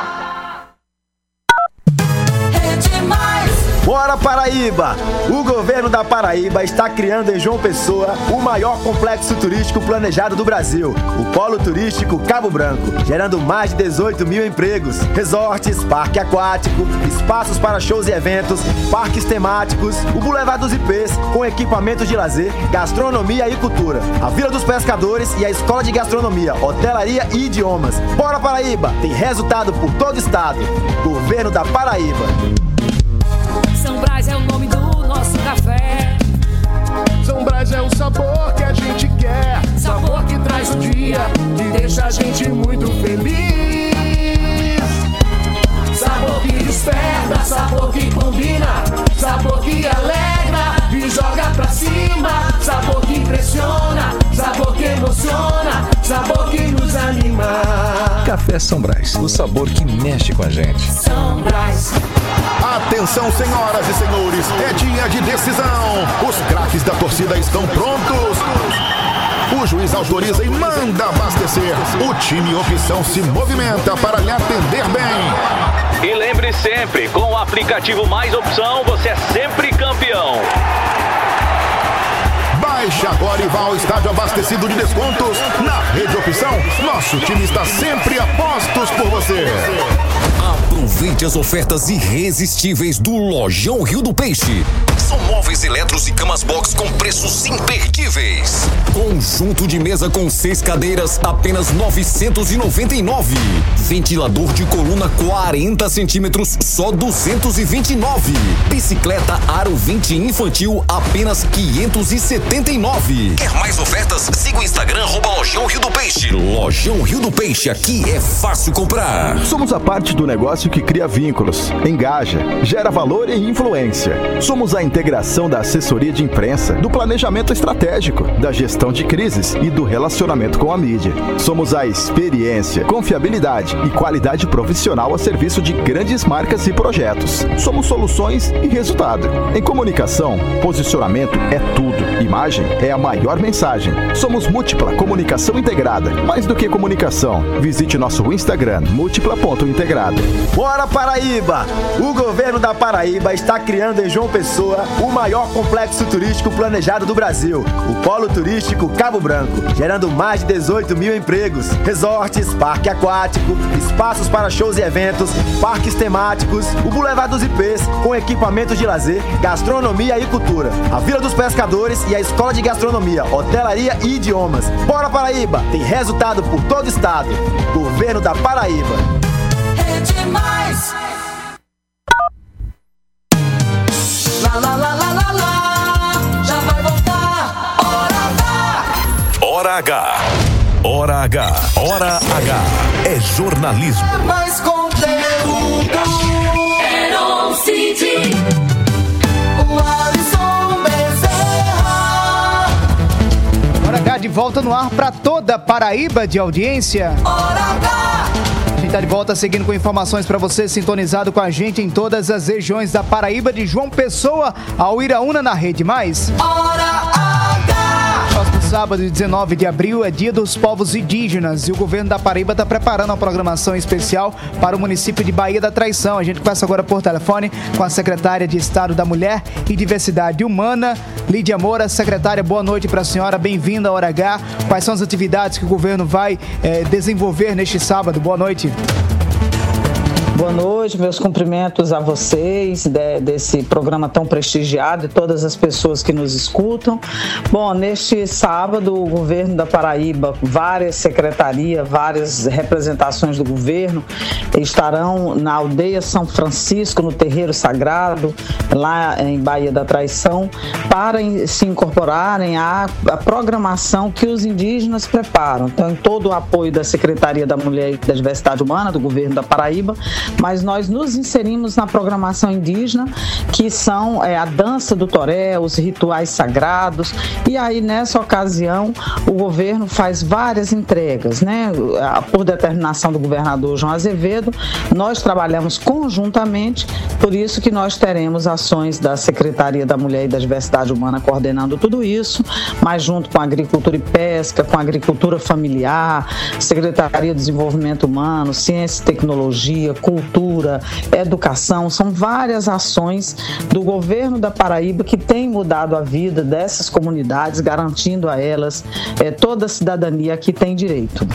Rede Mais. Bora Paraíba! O governo da Paraíba está criando em João Pessoa o maior complexo turístico planejado do Brasil, o Polo Turístico Cabo Branco, gerando mais de dezoito mil empregos, resorts, parque aquático, espaços para shows e eventos, parques temáticos, o Boulevard dos Ipês com equipamentos de lazer, gastronomia e cultura, a Vila dos Pescadores e a Escola de Gastronomia, Hotelaria e Idiomas. Bora Paraíba! Tem resultado por todo o estado. Governo da Paraíba. São Brás é o nome do nosso café. São Brás é o sabor que a gente quer, sabor que traz o dia, que deixa a gente muito feliz. Sabor que desperta, sabor que combina, sabor que alegra e joga pra cima. Sabor que impressiona, sabor que emociona, sabor que nos anima. Café São Brás, o sabor que mexe com a gente. São Brás. Atenção, senhoras e senhores, é dia de decisão. Os craques da torcida estão prontos. O juiz autoriza e manda abastecer. O time Opção se movimenta para lhe atender bem. E lembre sempre, com o aplicativo Mais Opção, você é sempre campeão. Baixe agora e vá ao estádio abastecido de descontos. Na Rede Opção, nosso time está sempre a postos por você. Aproveite as ofertas irresistíveis do Lojão Rio do Peixe. São móveis eletros e camas box com preços imperdíveis. Conjunto de mesa com seis cadeiras, apenas novecentos e noventa e nove. Ventilador de coluna quarenta centímetros, só duzentos e vinte e nove. Bicicleta Aro vinte infantil, apenas quinhentos e setenta e nove. Quer mais ofertas? Siga o Instagram, arroba Lojão Rio do Peixe. Lojão Rio do Peixe, aqui é fácil comprar. Somos a parte do negócio que cria vínculos, engaja, gera valor e influência. Somos a integração da assessoria de imprensa, do planejamento estratégico, da gestão de crises e do relacionamento com a mídia. Somos a experiência, confiabilidade e qualidade profissional a serviço de grandes marcas e projetos. Somos soluções e resultado. Em comunicação, posicionamento é tudo. Imagem é a maior mensagem. Somos Múltipla Comunicação Integrada. Mais do que comunicação, visite nosso Instagram, múltipla ponto integrada. Bora Paraíba! O governo da Paraíba está criando em João Pessoa o maior complexo turístico planejado do Brasil, o Polo Turístico Cabo Branco, gerando mais de dezoito mil empregos, resorts, parque aquático, espaços para shows e eventos, parques temáticos, o Boulevard dos Ipês com equipamentos de lazer, gastronomia e cultura, a Vila dos Pescadores e a Escola de Gastronomia, Hotelaria e Idiomas. Bora Paraíba! Tem resultado por todo o estado. Governo da Paraíba. Rede Mais. Lá, lá, lá, lá, lá, lá. Já vai voltar. Hora H. Hora H. Hora H. Hora H. É jornalismo. É mais conteúdo. É on City. O Alisson Bezerra. Hora H de volta no ar para toda Paraíba de audiência. Hora H. A gente tá de volta seguindo com informações para você, sintonizado com a gente em todas as regiões da Paraíba, de João Pessoa ao Iraúna na Rede Mais. Hora H. Próximos sábado, dezenove de abril, é Dia dos Povos Indígenas e o governo da Paraíba está preparando uma programação especial para o município de Baía da Traição. A gente conversa agora por telefone com a secretária de Estado da Mulher e Diversidade Humana, Lídia Moura. Secretária, boa noite para a senhora, bem-vinda à Hora H. Quais são as atividades que o governo vai eh, desenvolver neste sábado? Boa noite. Boa noite, meus cumprimentos a vocês de, desse programa tão prestigiado e todas as pessoas que nos escutam. Bom, neste sábado o governo da Paraíba, várias secretarias, várias representações do governo estarão na aldeia São Francisco, no Terreiro Sagrado, lá em Baía da Traição, para se incorporarem à, à programação que os indígenas preparam. Então, em todo o apoio da Secretaria da Mulher e da Diversidade Humana, do governo da Paraíba, mas nós nos inserimos na programação indígena, que são é, a dança do toré, os rituais sagrados, e aí nessa ocasião o governo faz várias entregas, né? Por determinação do governador João Azevedo, nós trabalhamos conjuntamente, por isso que nós teremos ações da Secretaria da Mulher e da Diversidade Humana coordenando tudo isso, mas junto com a Agricultura e Pesca, com a Agricultura Familiar, Secretaria de Desenvolvimento Humano, Ciência e Tecnologia, Cultura, educação, são várias ações do governo da Paraíba que tem mudado a vida dessas comunidades, garantindo a elas é, toda a cidadania que tem direito.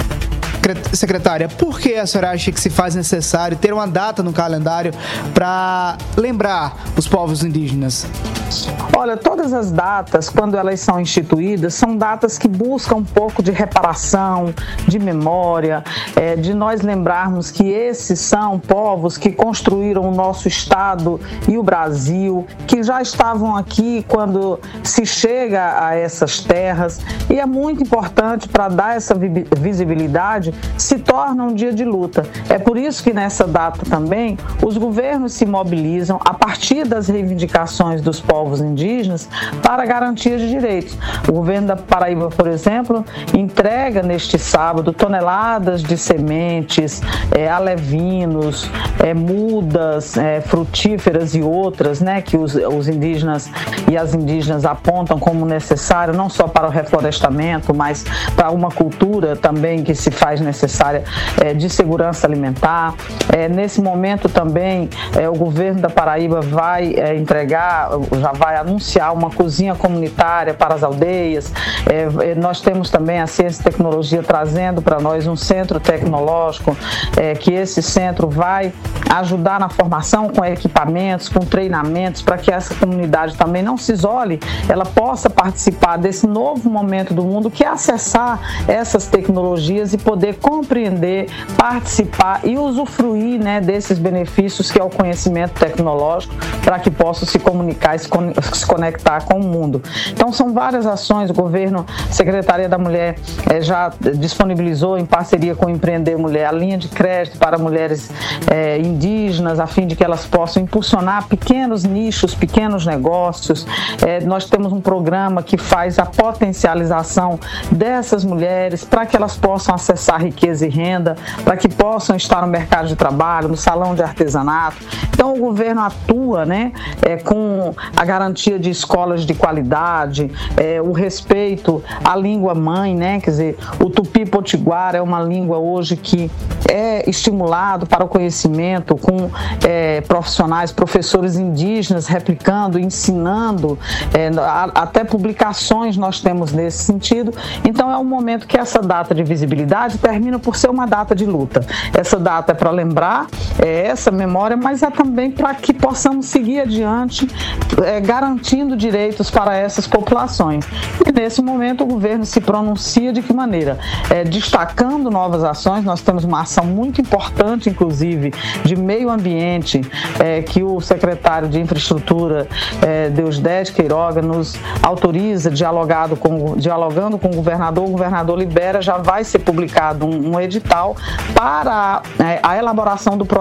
Secretária, por que a senhora acha que se faz necessário ter uma data no calendário para lembrar os povos indígenas? Olha, todas as datas, quando elas são instituídas, são datas que buscam um pouco de reparação, de memória, é, de nós lembrarmos que esses são povos que construíram o nosso Estado e o Brasil, que já estavam aqui quando se chega a essas terras, e é muito importante para dar essa visibilidade, se torna um dia de luta. É por isso que nessa data também os governos se mobilizam a partir das reivindicações dos povos indígenas para garantia de direitos. O governo da Paraíba, por exemplo, entrega neste sábado toneladas de sementes, é, alevinos, é, mudas, é, frutíferas e outras, né, que os, os indígenas e as indígenas apontam como necessário, não só para o reflorestamento, mas para uma cultura também que se faz necessária é, de segurança alimentar. É, nesse momento também é, o governo da Paraíba vai é, entregar, já vai anunciar uma cozinha comunitária para as aldeias. É, nós temos também a Ciência e Tecnologia trazendo para nós um centro tecnológico, é, que esse centro vai ajudar na formação com equipamentos, com treinamentos, para que essa comunidade também não se isole, ela possa participar desse novo momento do mundo, que é acessar essas tecnologias e poder compreender, participar e usufruir, né, desses benefícios que é o conhecimento tecnológico, para que possam se comunicar e se, con- se conectar com o mundo. Então são várias ações, o governo, a Secretaria da Mulher eh, já disponibilizou em parceria com o Empreender Mulher a linha de crédito para mulheres eh, indígenas, a fim de que elas possam impulsionar pequenos nichos, pequenos negócios. Eh, nós temos um programa que faz a potencialização dessas mulheres para que elas possam acessar riqueza e renda, para que possam estar no mercado de trabalho, no salão de artesanato. Então o governo atua, né, é, com a garantia de escolas de qualidade, é, o respeito à língua mãe, né, quer dizer, o tupi-potiguar é uma língua hoje que é estimulado para o conhecimento com é, profissionais, professores indígenas replicando, ensinando, é, até publicações nós temos nesse sentido. Então é um momento que essa data de visibilidade termina por ser uma data de luta. Essa data é para lembrar é, essa memória, mas é também para que possamos seguir adiante, é, garantindo direitos para essas populações. E nesse momento o governo se pronuncia de que maneira? É, destacando novas ações. Nós temos uma ação muito importante, inclusive, de meio ambiente, é, que o secretário de Infraestrutura, é, Deusdedit Queiroga, nos autoriza, dialogado com, dialogando com o governador. O governador libera, já vai ser publicado um, um edital para a, é, a elaboração do projeto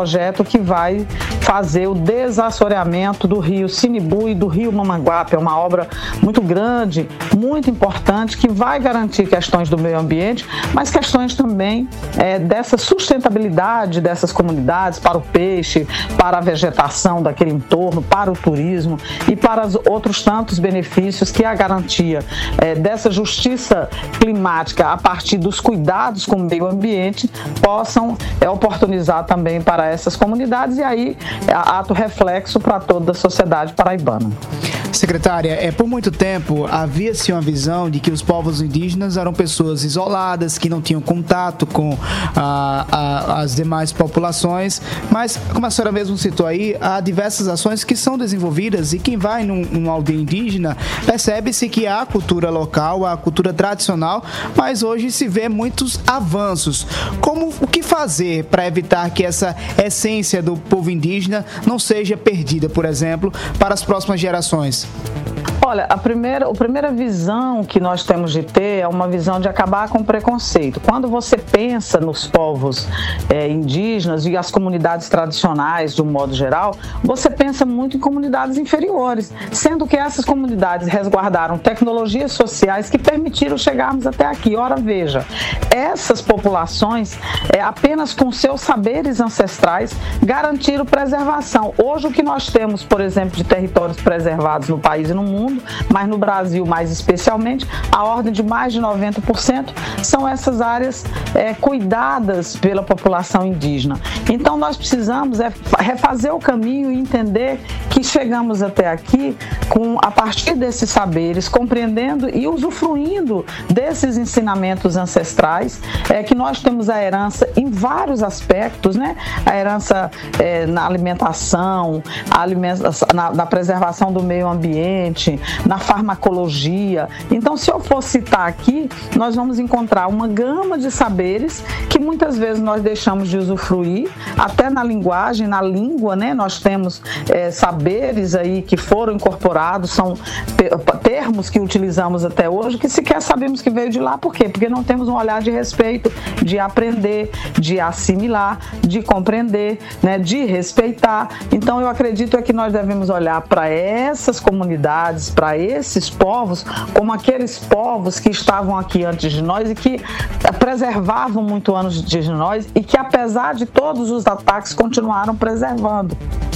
projeto que vai fazer o desassoreamento do rio Sinibu e do rio Mamanguape. É uma obra muito grande, muito importante, que vai garantir questões do meio ambiente, mas questões também é, dessa sustentabilidade dessas comunidades para o peixe, para a vegetação daquele entorno, para o turismo e para os outros tantos benefícios que a garantia é, dessa justiça climática a partir dos cuidados com o meio ambiente possam é, oportunizar também para essas comunidades e aí é, ato reflexo para toda a sociedade paraibana. Secretária, é, por muito tempo havia-se uma visão de que os povos indígenas eram pessoas isoladas, que não tinham contato com a, a, as demais populações, mas, como a senhora mesmo citou aí, há diversas ações que são desenvolvidas e quem vai num, numa aldeia indígena percebe-se que há a cultura local, a cultura tradicional, mas hoje se vê muitos avanços. Como, o que fazer para evitar que essa essência do povo indígena não seja perdida, por exemplo, para as próximas gerações? Olha, a primeira, a primeira visão que nós temos de ter é uma visão de acabar com o preconceito. Quando você pensa nos povos é, indígenas e as comunidades tradicionais, de um modo geral, você pensa muito em comunidades inferiores, sendo que essas comunidades resguardaram tecnologias sociais que permitiram chegarmos até aqui. Ora, veja, essas populações, é, apenas com seus saberes ancestrais, garantiram preservação. Hoje, o que nós temos, por exemplo, de territórios preservados no país e no mundo, mas no Brasil mais especialmente, a ordem de mais de noventa por cento são essas áreas é, cuidadas pela população indígena. Então nós precisamos é, refazer o caminho e entender que chegamos até aqui com, a partir desses saberes, compreendendo e usufruindo desses ensinamentos ancestrais, é, que nós temos a herança em vários aspectos, né? A herança é, na alimentação, a alimentação, na, na preservação do meio ambiente, na farmacologia. Então, se eu for citar aqui, nós vamos encontrar uma gama de saberes que muitas vezes nós deixamos de usufruir, até na linguagem, na língua, né? Nós temos é, saberes aí que foram incorporados, são termos que utilizamos até hoje, que sequer sabemos que veio de lá. Por quê? Porque não temos um olhar de respeito, de aprender, de assimilar, de compreender, né? De respeitar. Então, eu acredito é que nós devemos olhar para essas comunidades, para esses povos, como aqueles povos que estavam aqui antes de nós e que preservavam muito antes de nós e que, apesar de todos os ataques, continuaram preservando.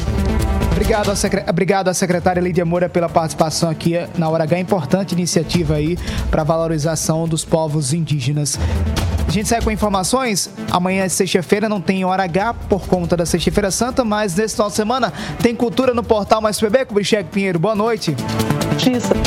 Obrigado a, secre... Obrigado a secretária Lídia Moura pela participação aqui na Hora H. Importante iniciativa aí para a valorização dos povos indígenas. A gente sai com informações. Amanhã é sexta-feira, não tem Hora H por conta da Sexta-feira Santa, mas nesse final de semana tem cultura no portal Mais P B. Kubitschek Pinheiro, boa noite. Justiça.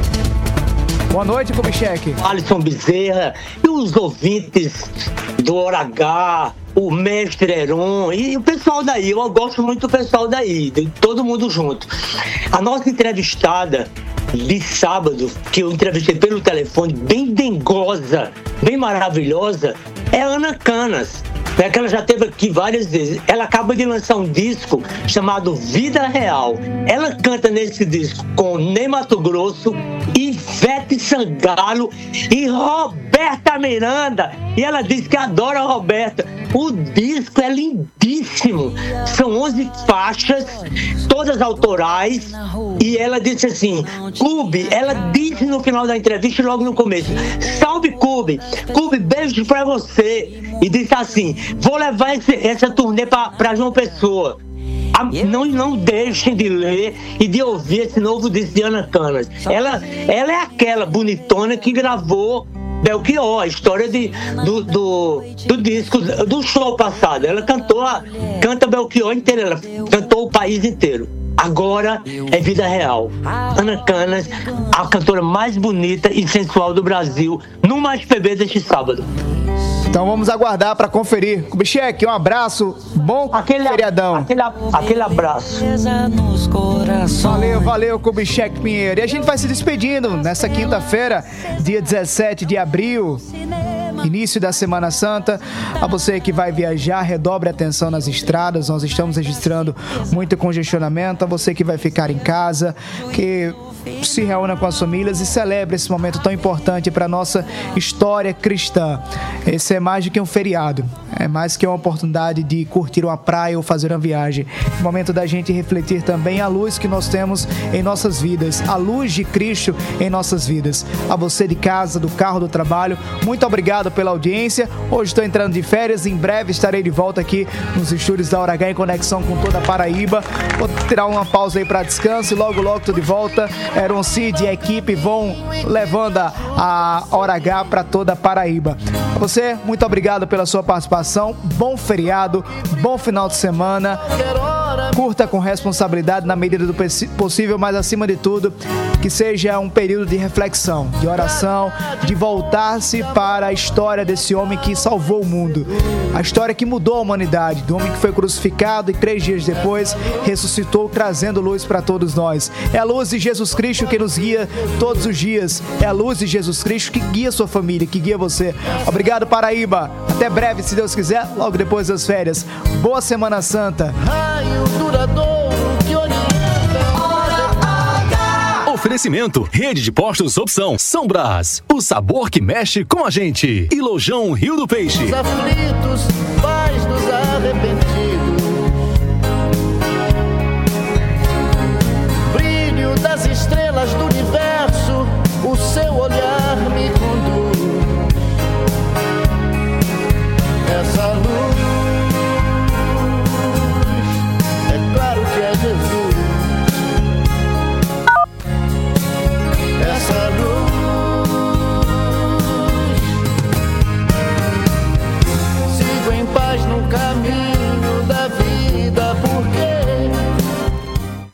Boa noite, Kubitschek. Alisson Bezerra e os ouvintes do Hora H, o mestre Heron e o pessoal daí. Eu gosto muito do pessoal daí, de todo mundo junto. A nossa entrevistada de sábado, que eu entrevistei pelo telefone, bem dengosa, bem maravilhosa, é a Ana Canas. É que ela já esteve aqui várias vezes. Ela acaba de lançar um disco chamado Vida Real. Ela canta nesse disco com Ney Matogrosso, Ivete Sangalo e Roberta Miranda. E ela diz que adora a Roberta. O disco é lindíssimo. São onze faixas, todas autorais. E ela disse assim, Cube, ela disse no final da entrevista, logo no começo, salve Cube, Cube, beijo pra você. E disse assim, vou levar esse, essa turnê pra, pra João Pessoa. A, não, não deixem de ler e de ouvir esse novo disco de Ana Canas. Ela, ela é aquela bonitona que gravou Belchior, a história de, do, do, do disco, do show passado. Ela cantou, a, canta Belchior inteira, ela cantou o país inteiro. Agora é vida real. Ana Canas, a cantora mais bonita e sensual do Brasil, no Mais P B deste sábado. Então vamos aguardar para conferir. Kubitschek, um abraço, bom aquele, feriadão. Aquele, aquele abraço. Valeu, valeu, Kubitschek Pinheiro. E a gente vai se despedindo nessa quinta-feira, dia dezessete de abril. Início da Semana Santa. A você que vai viajar, redobre a atenção nas estradas. Nós estamos registrando muito congestionamento. A você que vai ficar em casa, que se reúna com as famílias e celebre esse momento tão importante para a nossa história cristã. Esse é mais do que um feriado, é mais que uma oportunidade de curtir uma praia ou fazer uma viagem. É o momento da gente refletir também a luz que nós temos em nossas vidas, a luz de Cristo em nossas vidas. A você de casa, do carro, do trabalho, muito obrigado pela audiência. Hoje estou entrando de férias, em breve estarei de volta aqui nos estúdios da Hora H em conexão com toda a Paraíba. Vou tirar uma pausa aí para descanso e logo logo estou de volta. Aaron Cid e a equipe vão levando a Hora H para toda a Paraíba. A você, muito obrigado pela sua participação. Bom feriado, bom final de semana. Curta com responsabilidade na medida do possível, mas acima de tudo, que seja um período de reflexão, de oração, de voltar-se para a história desse homem que salvou o mundo. A história que mudou a humanidade, do homem que foi crucificado e três dias depois ressuscitou, trazendo luz para todos nós. É a luz de Jesus Cristo que nos guia todos os dias. É a luz de Jesus Cristo que guia sua família, que guia você. Obrigado, Paraíba. Até breve, se Deus quiser, logo depois das férias. Boa Semana Santa. Oferecimento, Rede de Postos Opção, São Brás, o sabor que mexe com a gente. E Lojão Rio do Peixe. Os aflitos, faz nos arrepentir.